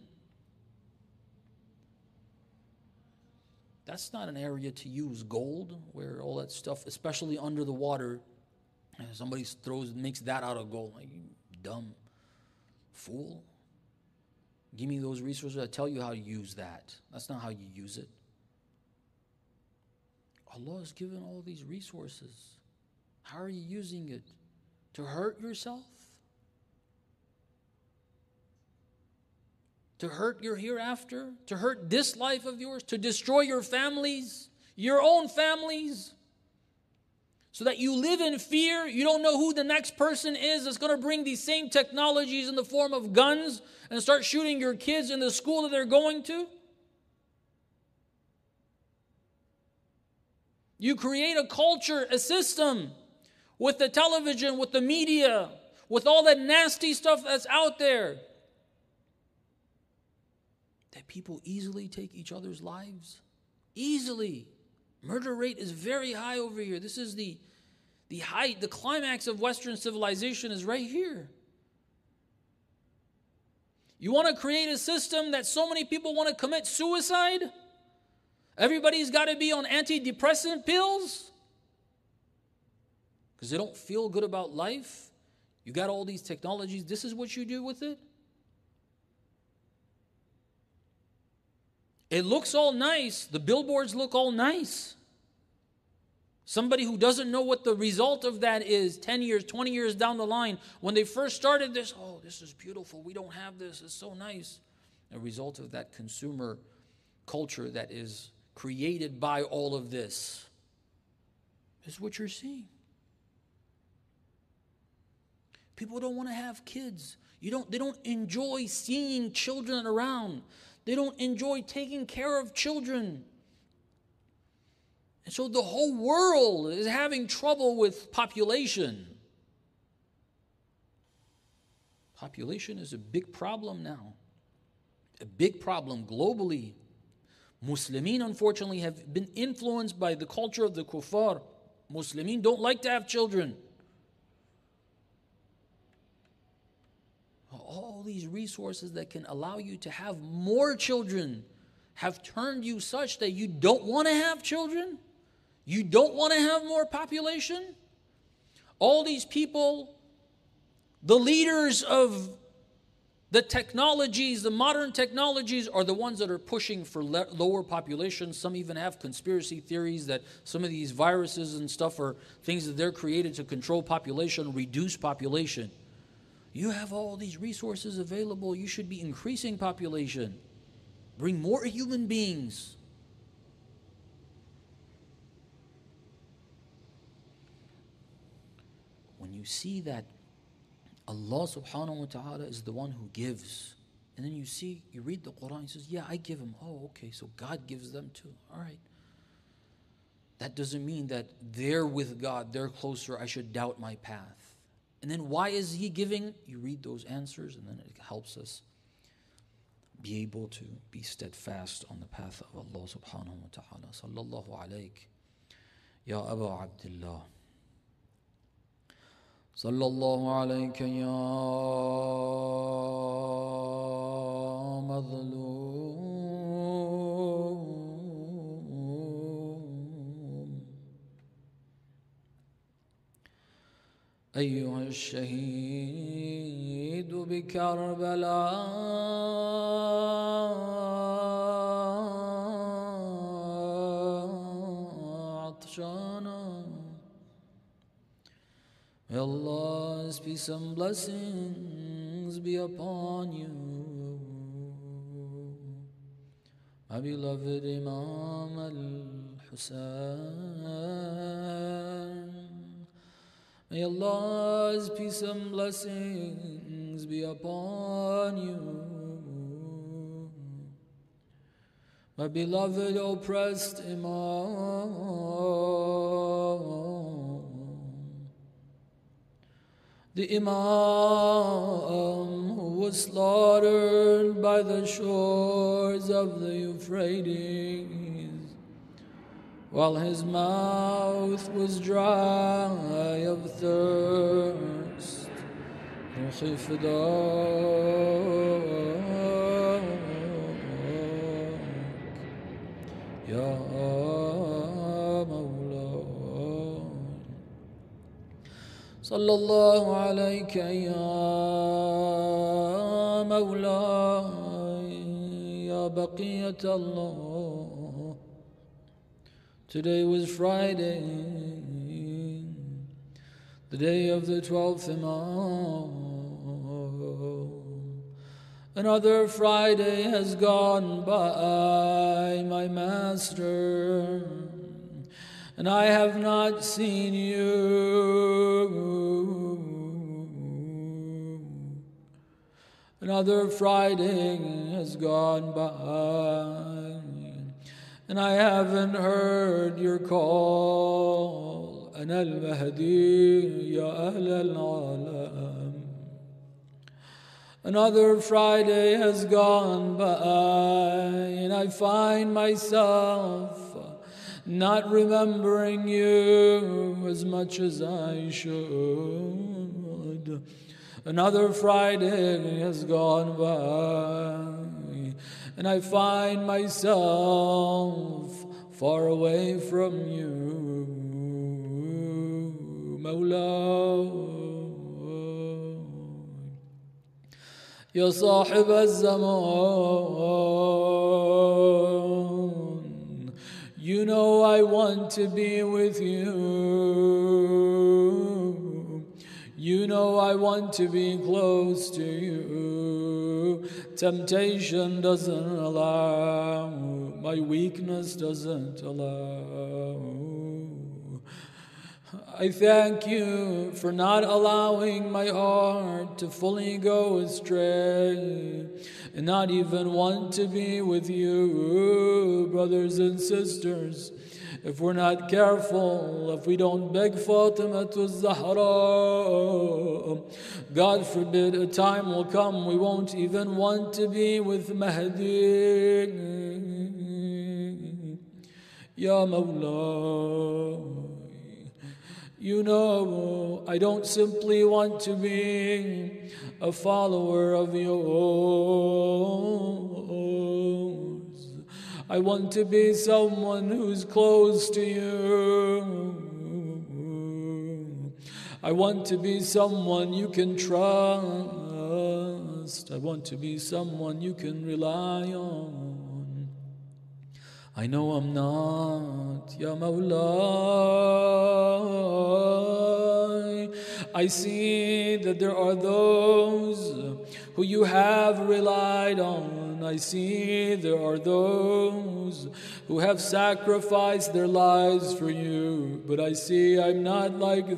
That's not an area to use gold, where all that stuff, especially under the water, somebody throws, makes that out of gold. Like, you dumb fool. Give me those resources. I tell you how to use that. That's not how you use it. Allah has given all these resources. How are you using it? To hurt yourself? To hurt your hereafter? To hurt this life of yours? To destroy your families? Your own families? So that you live in fear, you don't know who the next person is that's going to bring these same technologies in the form of guns and start shooting your kids in the school that they're going to? You create a culture, a system, with the television, with the media, with all that nasty stuff that's out there, that people easily take each other's lives. Easily. Murder rate is very high over here. This is the, the height, the climax of Western civilization is right here. You want to create a system that so many people want to commit suicide? Everybody's got to be on antidepressant pills? Because they don't feel good about life? You got all these technologies. This is what you do with it? It looks all nice. The billboards look all nice. Somebody who doesn't know what the result of that is ten years, twenty years down the line, when they first started this, oh, this is beautiful. We don't have this. It's so nice. A result of that consumer culture that is created by all of this is what you're seeing. People don't want to have kids. You don't, they don't enjoy seeing children around. They don't enjoy taking care of children. And so the whole world is having trouble with population. Population is a big problem now. A big problem globally. Muslimin, unfortunately, have been influenced by the culture of the kuffar. Muslimin don't like to have children. All these resources that can allow you to have more children have turned you such that you don't want to have children? You don't want to have more population? All these people, the leaders of the technologies, the modern technologies, are the ones that are pushing for le- lower population. Some even have conspiracy theories that some of these viruses and stuff are things that they're created to control population, reduce population. You have all these resources available. You should be increasing population. Bring more human beings. When you see that Allah subhanahu wa ta'ala is the one who gives, and then you see, you read the Quran, he says, yeah, I give him. Oh, okay, so God gives them too. All right. that doesn't mean that they're with God, they're closer, I should doubt my path. And then why is He giving? You read those answers and then it helps us be able to be steadfast on the path of Allah subhanahu wa ta'ala. Sallallahu alayk, Ya Aba Abdullah. Sallallahu alayka ya madhloom. أيها الشهيد بكربلاء عطشانا. May Allah's peace and blessings be upon you, my beloved Imam al-Hussein. May Allah's peace and blessings be upon you, my beloved oppressed Imam. The Imam who was slaughtered by the shores of the Euphrates, while his mouth was dry of thirst. Ya Sallallahu alayka ya Mawlay, ya Baqiyat Allah. Today was Friday, the day of the twelfth Imam. Another Friday has gone by, my Master, and I have not seen you. Another Friday has gone by, and I haven't heard your call. Ana al-Mahdi, ya Ahl al-Alam. Another Friday has gone by, and I find myself not remembering you as much as I should. Another Friday has gone by, and I find myself far away from you, Mawla. Ya Sahib al-Zaman, you know I want to be with you. You know I want to be close to you. Temptation doesn't allow. My weakness doesn't allow. I thank you for not allowing my heart to fully go astray and not even want to be with you, brothers and sisters. If we're not careful, if we don't beg Fatima to Zahra, God forbid, a time will come we won't even want to be with Mahdi. Ya Mawla, you know I don't simply want to be a follower of yours. I want to be someone who's close to you. I want to be someone you can trust. I want to be someone you can rely on. I know I'm not, Ya Mawla. I see that there are those who you have relied on. I see there are those who have sacrificed their lives for you, but I see I'm not like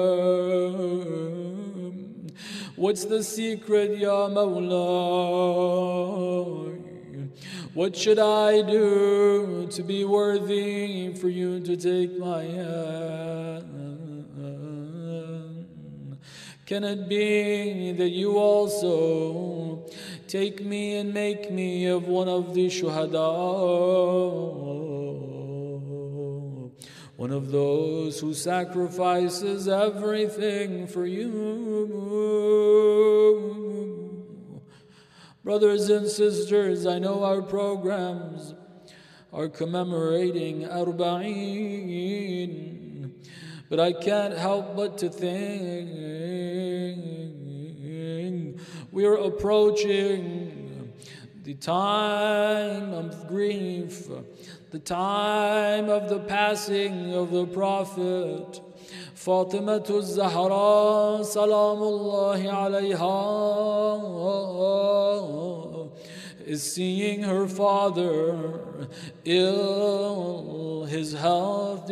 them. What's the secret, Ya Mawla? What should I do to be worthy for you to take my hand? Can it be that you also take me and make me of one of the shuhada, one of those who sacrifices everything for you? Brothers and sisters, I know our programs are commemorating Arba'een, but I can't help but to think we are approaching the time of grief, the time of the passing of the Prophet. Fatimatu Zahra, Salamullahi alayha, is seeing her father ill, his health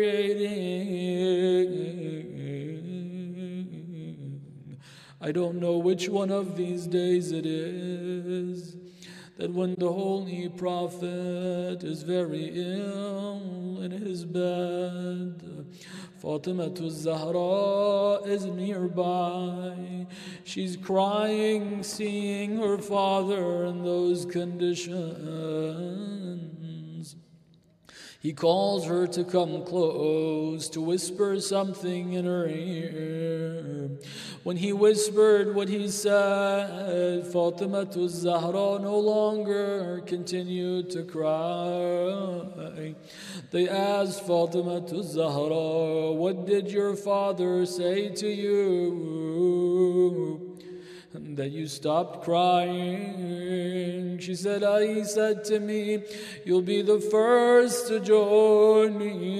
deteriorating. I don't know which one of these days it is that when the Holy Prophet is very ill in his bed, Fatimatu Zahra is nearby. She's crying, seeing her father in those conditions. He calls her to come close, to whisper something in her ear. When he whispered what he said, Fatimatu Zahra no longer continued to cry. They asked Fatimatu Zahra, what did your father say to you that you stopped crying? She said, he said to me, you'll be the first to join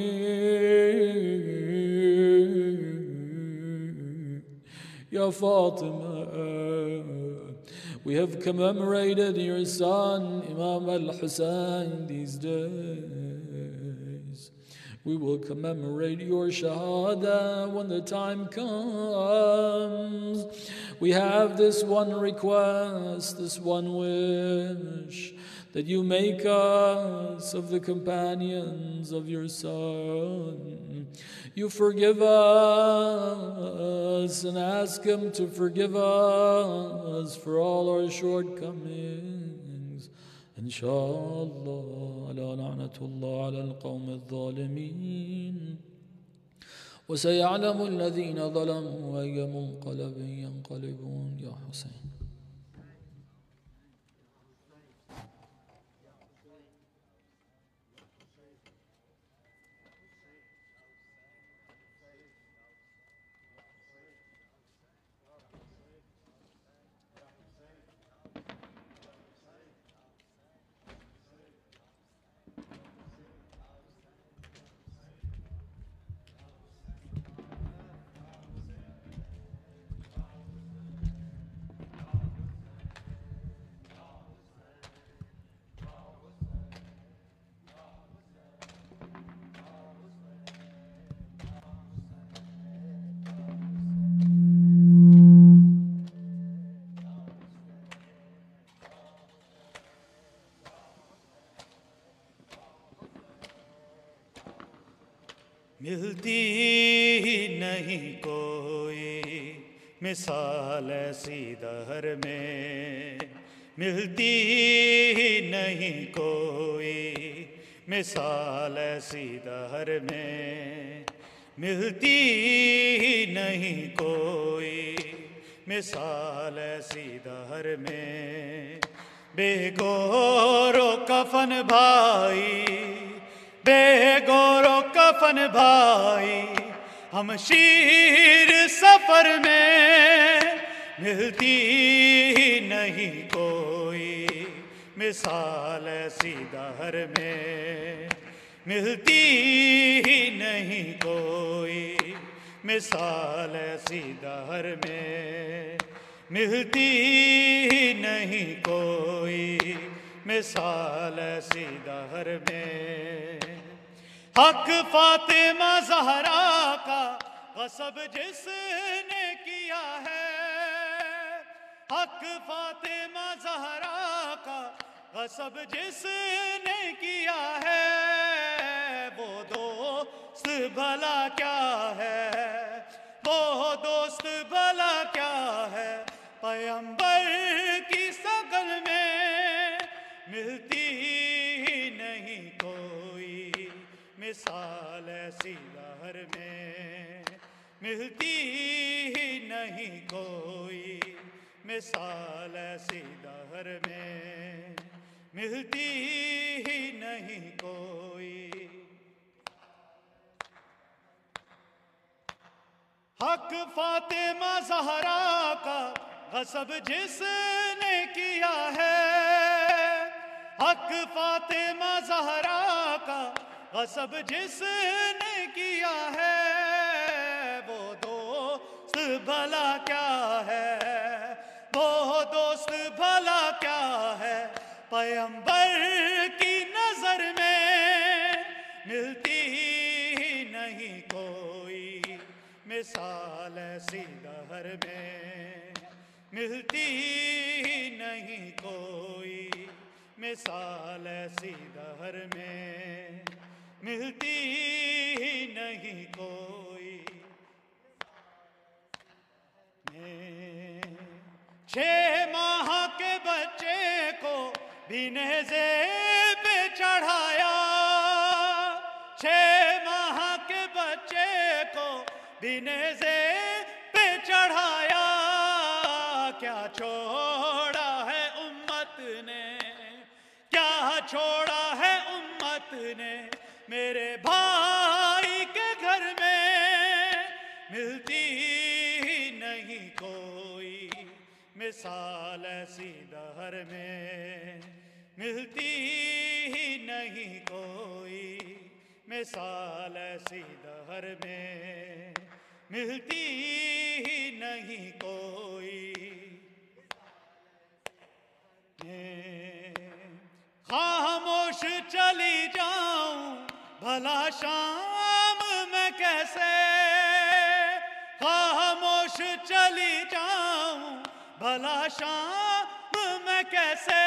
me. Ya Fatima, we have commemorated your son, Imam al-Hussein, these days. We will commemorate your Shahada when the time comes. We have this one request, this one wish, that you make us of the companions of your son. You forgive us and ask him to forgive us for all our shortcomings. Inshallah, ala la'natullah ala al-qawm al-zalimin. وسيعلم الذين ظلموا أي منقلب ينقلبون. يا حسين. मिलती नहीं कोई मिसाल ऐसी दहर में, मिलती नहीं कोई मिसाल ऐसी दहर में, मिलती नहीं कोई मिसाल ऐसी दहर में। बेगौरो कफन भाई, बेगौरो कफन भाई, हम शीर सफर में, मिलती नहीं कोई मिसाल ऐसी दहर में, मिलती नहीं कोई मिसाल ऐसी दहर में, मिलती नहीं कोई मिसाल ऐसी दहर में। हक फातिमा ज़हरा का गसब जिसने किया है, हक फातिमा ज़हरा का غصب جس نے کیا ہے وہ دوست بھلا کیا ہے، وہ دوست بھلا کیا ہے، پیغمبر کی شکل میں ملتی ہی نہیں کوئی مثال ایسی دہر میں، ملتی ہی نہیں کوئی مثال ایسی دہر میں، ملتی ہی نہیں کوئی۔ حق فاطمہ زہرا کا غصب جس نے کیا ہے، حق فاطمہ زہرا کا غصب جس نے کیا ہے، وہ دوست بھلا کیا ہے، وہ دوست بھلا کیا ہے، پیغمبر کی نظر میں ملتی ہی نہیں کوئی مثال ایسی دہر میں، ملتی ہی نہیں کوئی مثال ایسی دہر میں، ملتی ہی نہیں کوئی۔ میں چھ ماہ کے بچے کو بھی نیزے پہ چڑھایا، چھ ماہ کے بچے کو بھی نیزے پہ چڑھایا، کیا چھوڑا ہے امت نے، کیا چھوڑا ہے امت نے، میرے بھائی کے گھر میں ملتی ہی نہیں کوئی مثال ایسی دہر میں، ملتی ہی نہیں کوئی مثال ایسی دہر میں، ملتی ہی نہیں کوئی۔ میں خاموش چلی جاؤں بھلا شام میں کیسے، خاموش چلی جاؤں بھلا شام میں کیسے،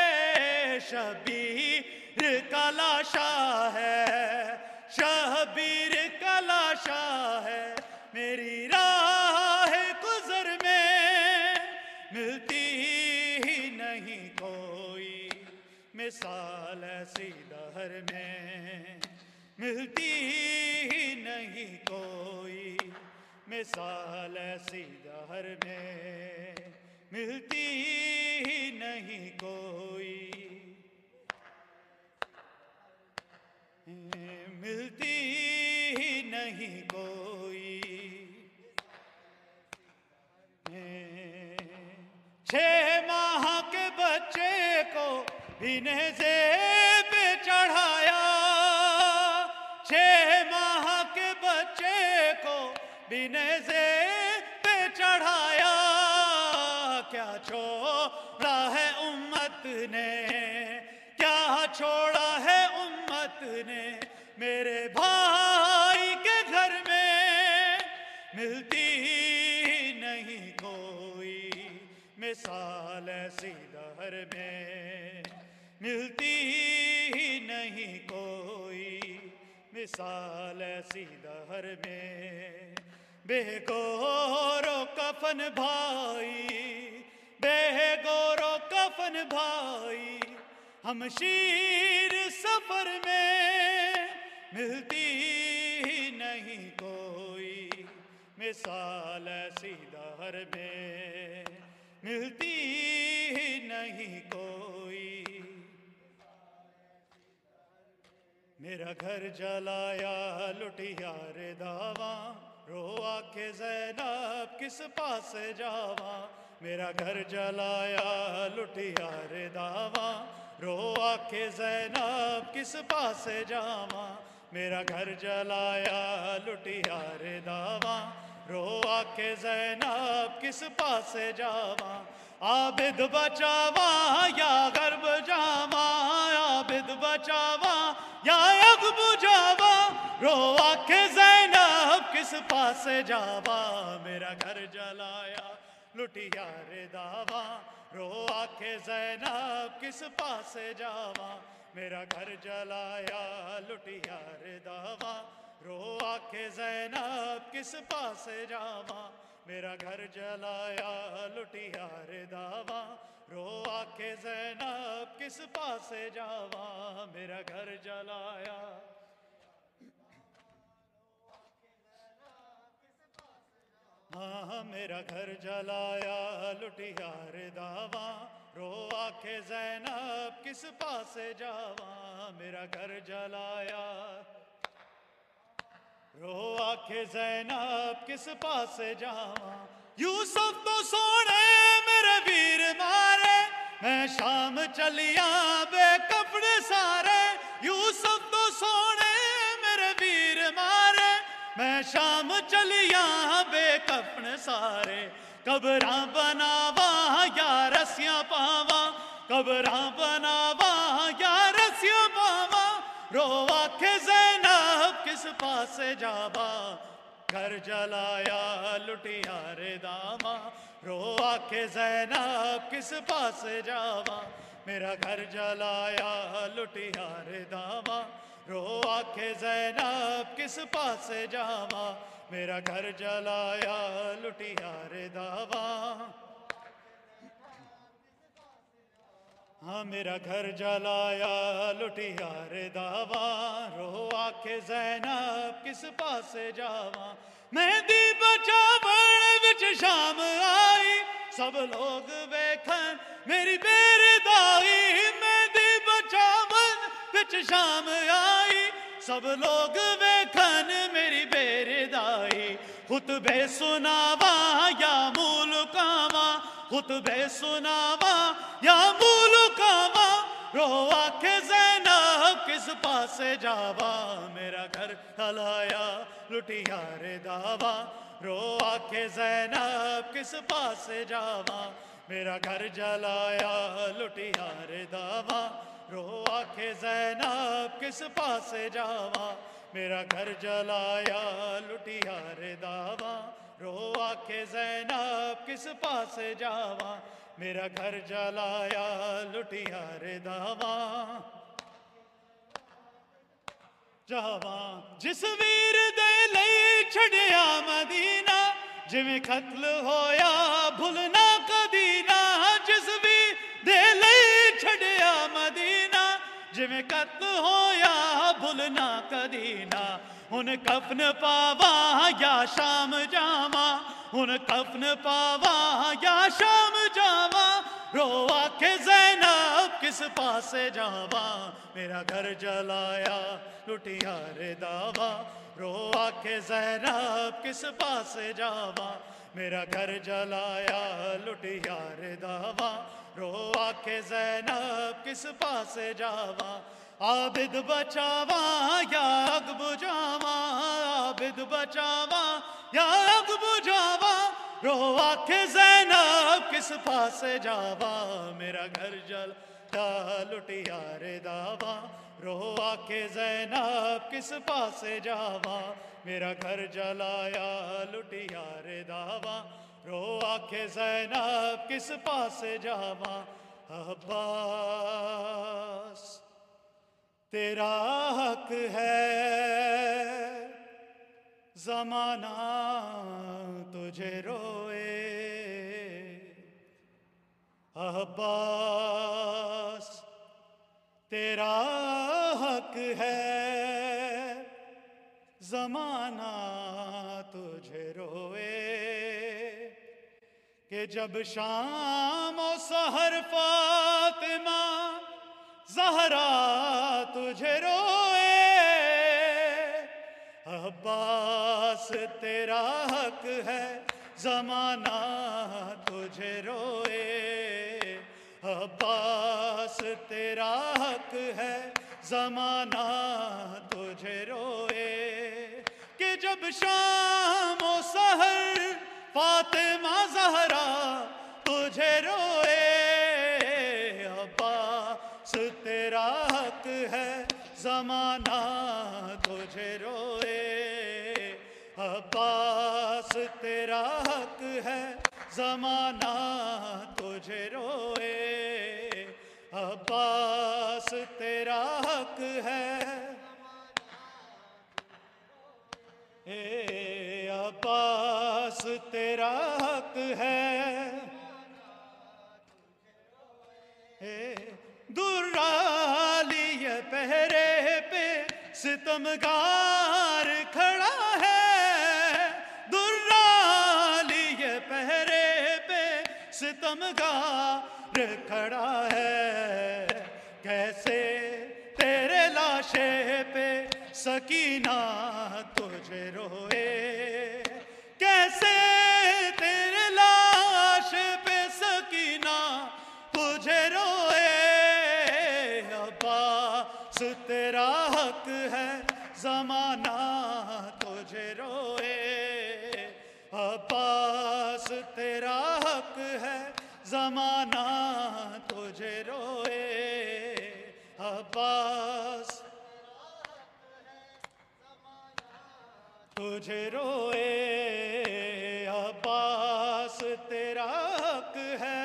شبیر کا لاشا ہے، شبیر کا لاشا ہے، میری راہ گزر میں ملتی ہی نہیں کوئی مثال ایسی دہر میں، ملتی ہی نہیں کوئی مثال ایسی دہر میں، ملتی ہی نہیں کوئی، ملتی ہی نہیں کوئی۔ چھ ماہ کے بچے کو بھی نیزے پہ چڑھایا، چھ ماہ کے بچے کو بھی نیزے پہ چڑھایا، کیا چھوڑا ہے امت نے، کیا چھوڑا ہے امت نے، میرے بھائی کے گھر میں ملتی ہی نہیں کوئی مثال ایسی دہر میں، ملتی ہی نہیں کوئی مثال ایسی دہر میں۔ بے گور و کفن بھائی، بے گور و کفن بھائی، ہم شیر سفر میں ملتی ہی نہیں کوئی مثال ایسی دہر میں، ملتی ہی نہیں کوئی۔ میرا گھر جلایا لٹیا رے داواں، رو آ کے زینب کس پاس جاواں، میرا گھر جلایا لٹیا رے داواں، رو آ کے زینب کس پاس جاواں، میرا گھر جلایا لٹیا رے داواں، رو آ کے زینب کس پاس جاواں، عابد بچاواں یا غرب جاواں، عابد بچاواں یا عقب جاواں، رو آ کے زینب کس پاس جاواں، میرا گھر جلایا लुटिया रे दावा रो आखे ज़ैनब किस पासे जावा मेरा घर जलाया लुटिया रे दावा रो आखे ज़ैनब किस पासे जावा मेरा घर जलाया लुटिया रे दावा रो आखे ज़ैनब किस पासे जावा मेरा घर जलाया हाँ मेरा घर जलाया लुटिया रे दावा रो आखे ज़ैनब किस पासे जावा मेरा घर जलाया रो आखे ज़ैनब किस पासे जावा यूसुफ तो सोने मेरे वीर मारे मैं शाम चलिया बेकपड़े सारे यूसुफ तो सोने मेरे वीर मारे मैं शाम चलिया बेकफन सारे कबरां बनावा या रस्सियां पावा कबरां बनावा या रस्सियां पावा रो आखे ज़ैनब किस पासे जावा घर जलाया लुटिया रे दावा रो आखे ज़ैनब किस पासे जावा मेरा घर जलाया लुटिया रे दावा रो आखे ज़ैनब किस पासे जावा मेरा घर जलाया लुटिया रे दावा हाँ मेरा घर जलाया लुटिया रे दावा रो आखे ज़ैनब किस पासे जावा मेहंदी बचावण विच शाम आई सब लोग वेखन मेरी बेरदाई मेहंदी बचावण विच शाम आई सब लोग वेखन मेरी बेरदाई खुतबे सुनावा या मुल्कावा खुतबे सुनावा या मुल्कावा रो आखे ज़ैनब किस पासे जावा मेरा घर जलाया लुटिया रे दावा रो आखे ज़ैनब किस पासे जावा मेरा घर जलाया लुटिया रे दावा रो आखे ज़ैनब किस पासे जावा मेरा घर जलाया लुटिया रे दावा रो आखे ज़ैनब किस पासे जावा मेरा घर जलाया लुटिया रे दावा जावा जिस वीर दे लई छड़िया मदीना जिवें कत्ल होया भुलना कदी ना जिस वीर दे लई छड़िया मदीना जिवें कत्ल होया भुलना कदी ना हुन कफन पावा या शाम जावा हुन कफन पावा या शाम जावा रो आखे ज़ैनब किस पासे जावा मेरा घर जलाया लुटिया रे दावा रो आखे ज़ैनब किस पासे जावा मेरा घर जलाया लुटिया रे दावा रो आखे ज़ैनब किस पासे जावा आबिद बचावा या अग बुझावा आबिद बचावा या अग बुझावा रो आखे ज़ैनब किस पासे जावा मेरा घर जल लुटिया रे दावा रो आखे ज़ैनब किस पासे जावा मेरा घर जलाया लुटिया रे दावा रो आखे ज़ैनब किस पासे जावा अब्बास तेरा हक है ज़माना तुझे रोए अब्बास तेरा हक है ज़माना तुझे रोए कि जब शाम और सहर फातिमा ज़हरा तुझे रोए अब्बास तेरा हक है ज़माना तुझे रोए अब्बास तेरा हक है ज़माना तुझे रोए कि जब शाम और सहर फातिमा ज़हरा तुझे रोए अब्बास तेरा हक है ज़माना तुझे रोए अब्बास तेरा हक है زمانہ تجھے روئے عباس تیرا حق ہے اے عباس تیرا حق ہے اے درالی پہرے پہ ستمگار کھڑا ہے درالی پہرے پہ ستمگار کھڑا ہے کیسے تیرے لاشے پہ سکینہ تجھے روئے کیسے تیرے لاش پہ سکینہ تجھے روئے عباس تیرا حق ہے زمانہ تجھے روئے عباس تیرا حق ہے زمانہ تجھے روئے عباس تجھے روئے عباس تیرا حق ہے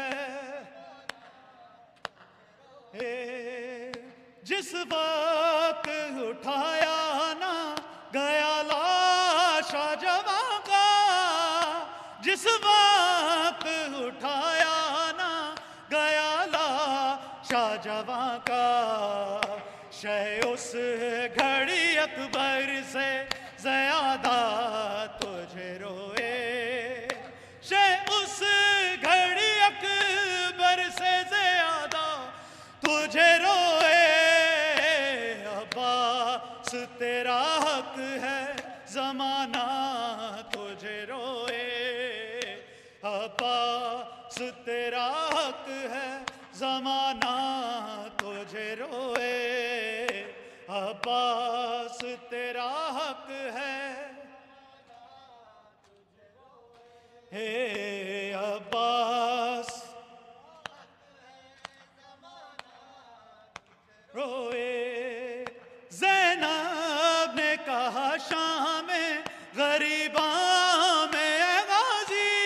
جس وقت اٹھایا نہ گیا لاشا جواں کا جس وقت اٹھایا نہ گیا لاشا جواں کا شے اس گھڑی اکبر سے زیادہ تجھے روئے شے اس گھڑی اکبر سے زیادہ تجھے روئے عباس تیرا حق ہے زمانہ تجھے روئے عباس تیرا حق ہے زمانہ تجھے روئے عباس تیرا حق ہے اے عباس روئے زینب نے کہا شام غریباں میں اے غازی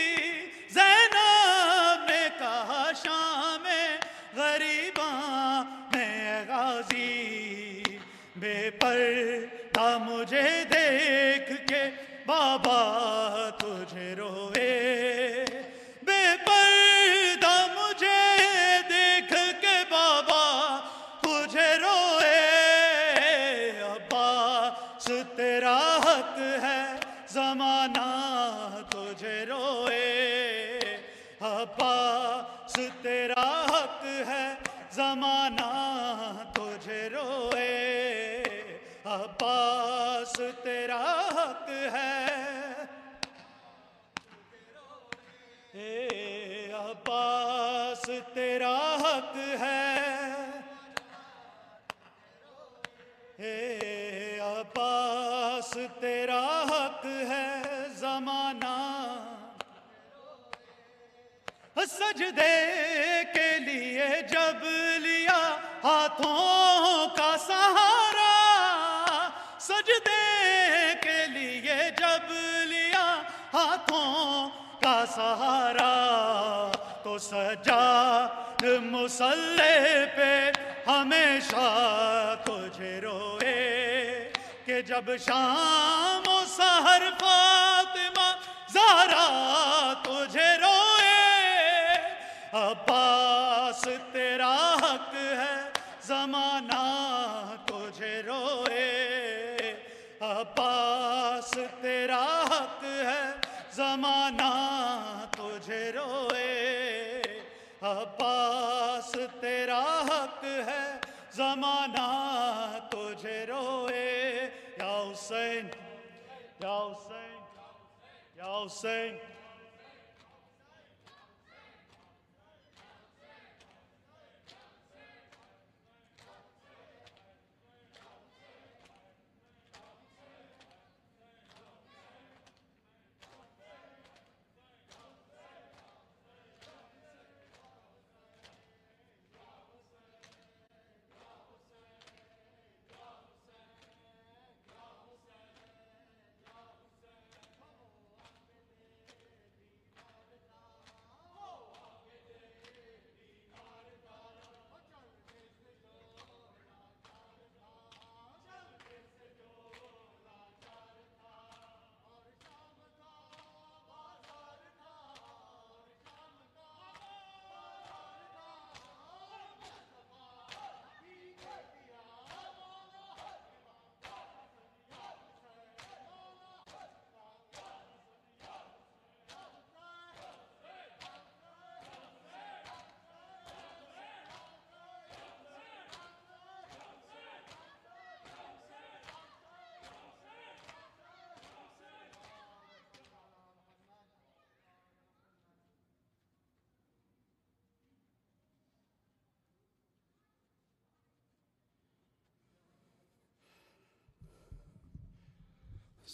زینب نے کہا شام غریباں میں اے غازی بے پردہ مجھے دیکھ کے بابا تجھے روئے بے پردہ مجھے دیکھ کے بابا تجھے روئے عباس تیرا حق ہے زمانہ تجھے روئے عباس تیرا حق ہے زمانہ تجھے روئے عباس تیرا حق ہے اے عباس تیرا حق ہے اے عباس تیرا حق ہے زمانہ سجدے کے لیے جب لیا ہاتھوں کا سہارا سجدے کے لیے جب لیا ہاتھوں کا سہارا تو سجاد مصلی پہ ہمیشہ تجھے روئے کہ جب شام و سحر فاطمہ زہرا تجھے روئے عباس تیرا حق ہے زمانہ تجھے روئے عباس تیرا حق ہے زمانہ تجھے روئے عباس تیرا حق ہے زمانہ تجھے روئے یا حسین یا حسین یا حسین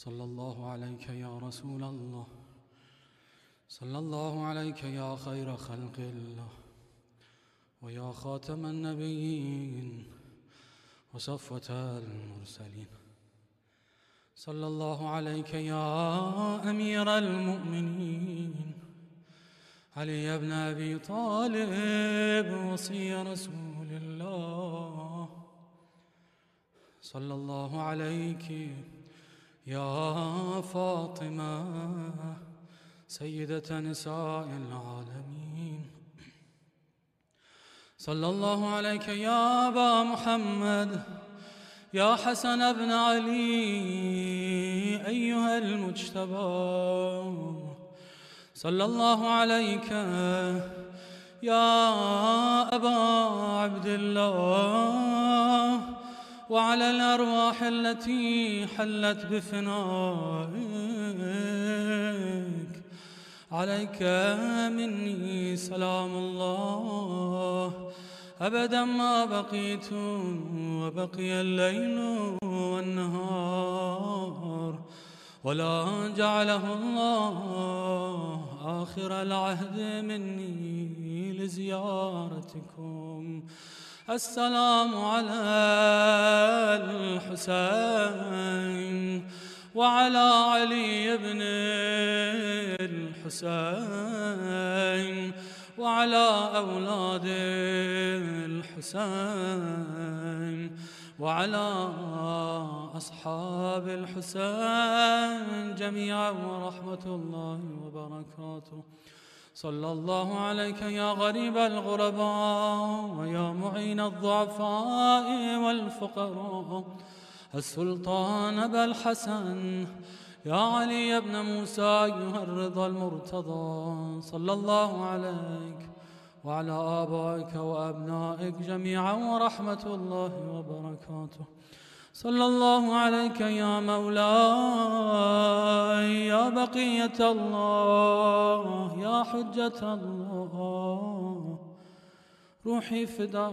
صلى الله عليك يا رسول الله، صلى الله عليك يا خير خلق الله، ويا خاتم النبيين وصفوة المرسلين. صلى الله عليك يا أمير المؤمنين علي بن أبي طالب وصي رسول الله. صلى الله عليك يا فاطمة سيدة نساء العالمين. صلى الله عليك يا أبا محمد يا حسن بن علي أيها المجتبى. صلى الله عليك يا أبا عبد الله وعلى الأرواح التي حلت بفنائك، عليك مني سلام الله أبدا ما بقيت وبقي الليل والنهار، ولا جعله الله آخر العهد مني لزيارتكم. السلام على الحسين وعلى علي بن الحسين وعلى أولاد الحسين وعلى أصحاب الحسين جميعا ورحمة الله وبركاته. صلى الله عليك يا غريب الغرباء ويا معين الضعفاء والفقراء، السلطان أبا الحسن يا علي بن موسى أيها الرضا المرتضى. صلى الله عليك وعلى آبائك وأبنائك جميعا ورحمة الله وبركاته. صلى الله عليك يا مولاي يا بقية الله يا حجة الله، روحي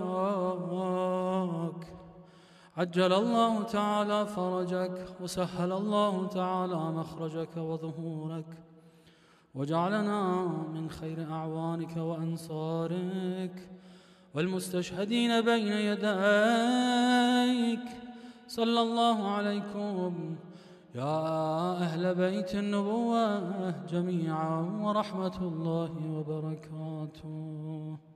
فداك. عجل الله تعالى فرجك وسهل الله تعالى مخرجك وظهورك، وجعلنا من خير أعوانك وأنصارك والمستشهدين بين يديك. صلى الله عليكم يا أهل بيت النبوة جميعا ورحمة الله وبركاته.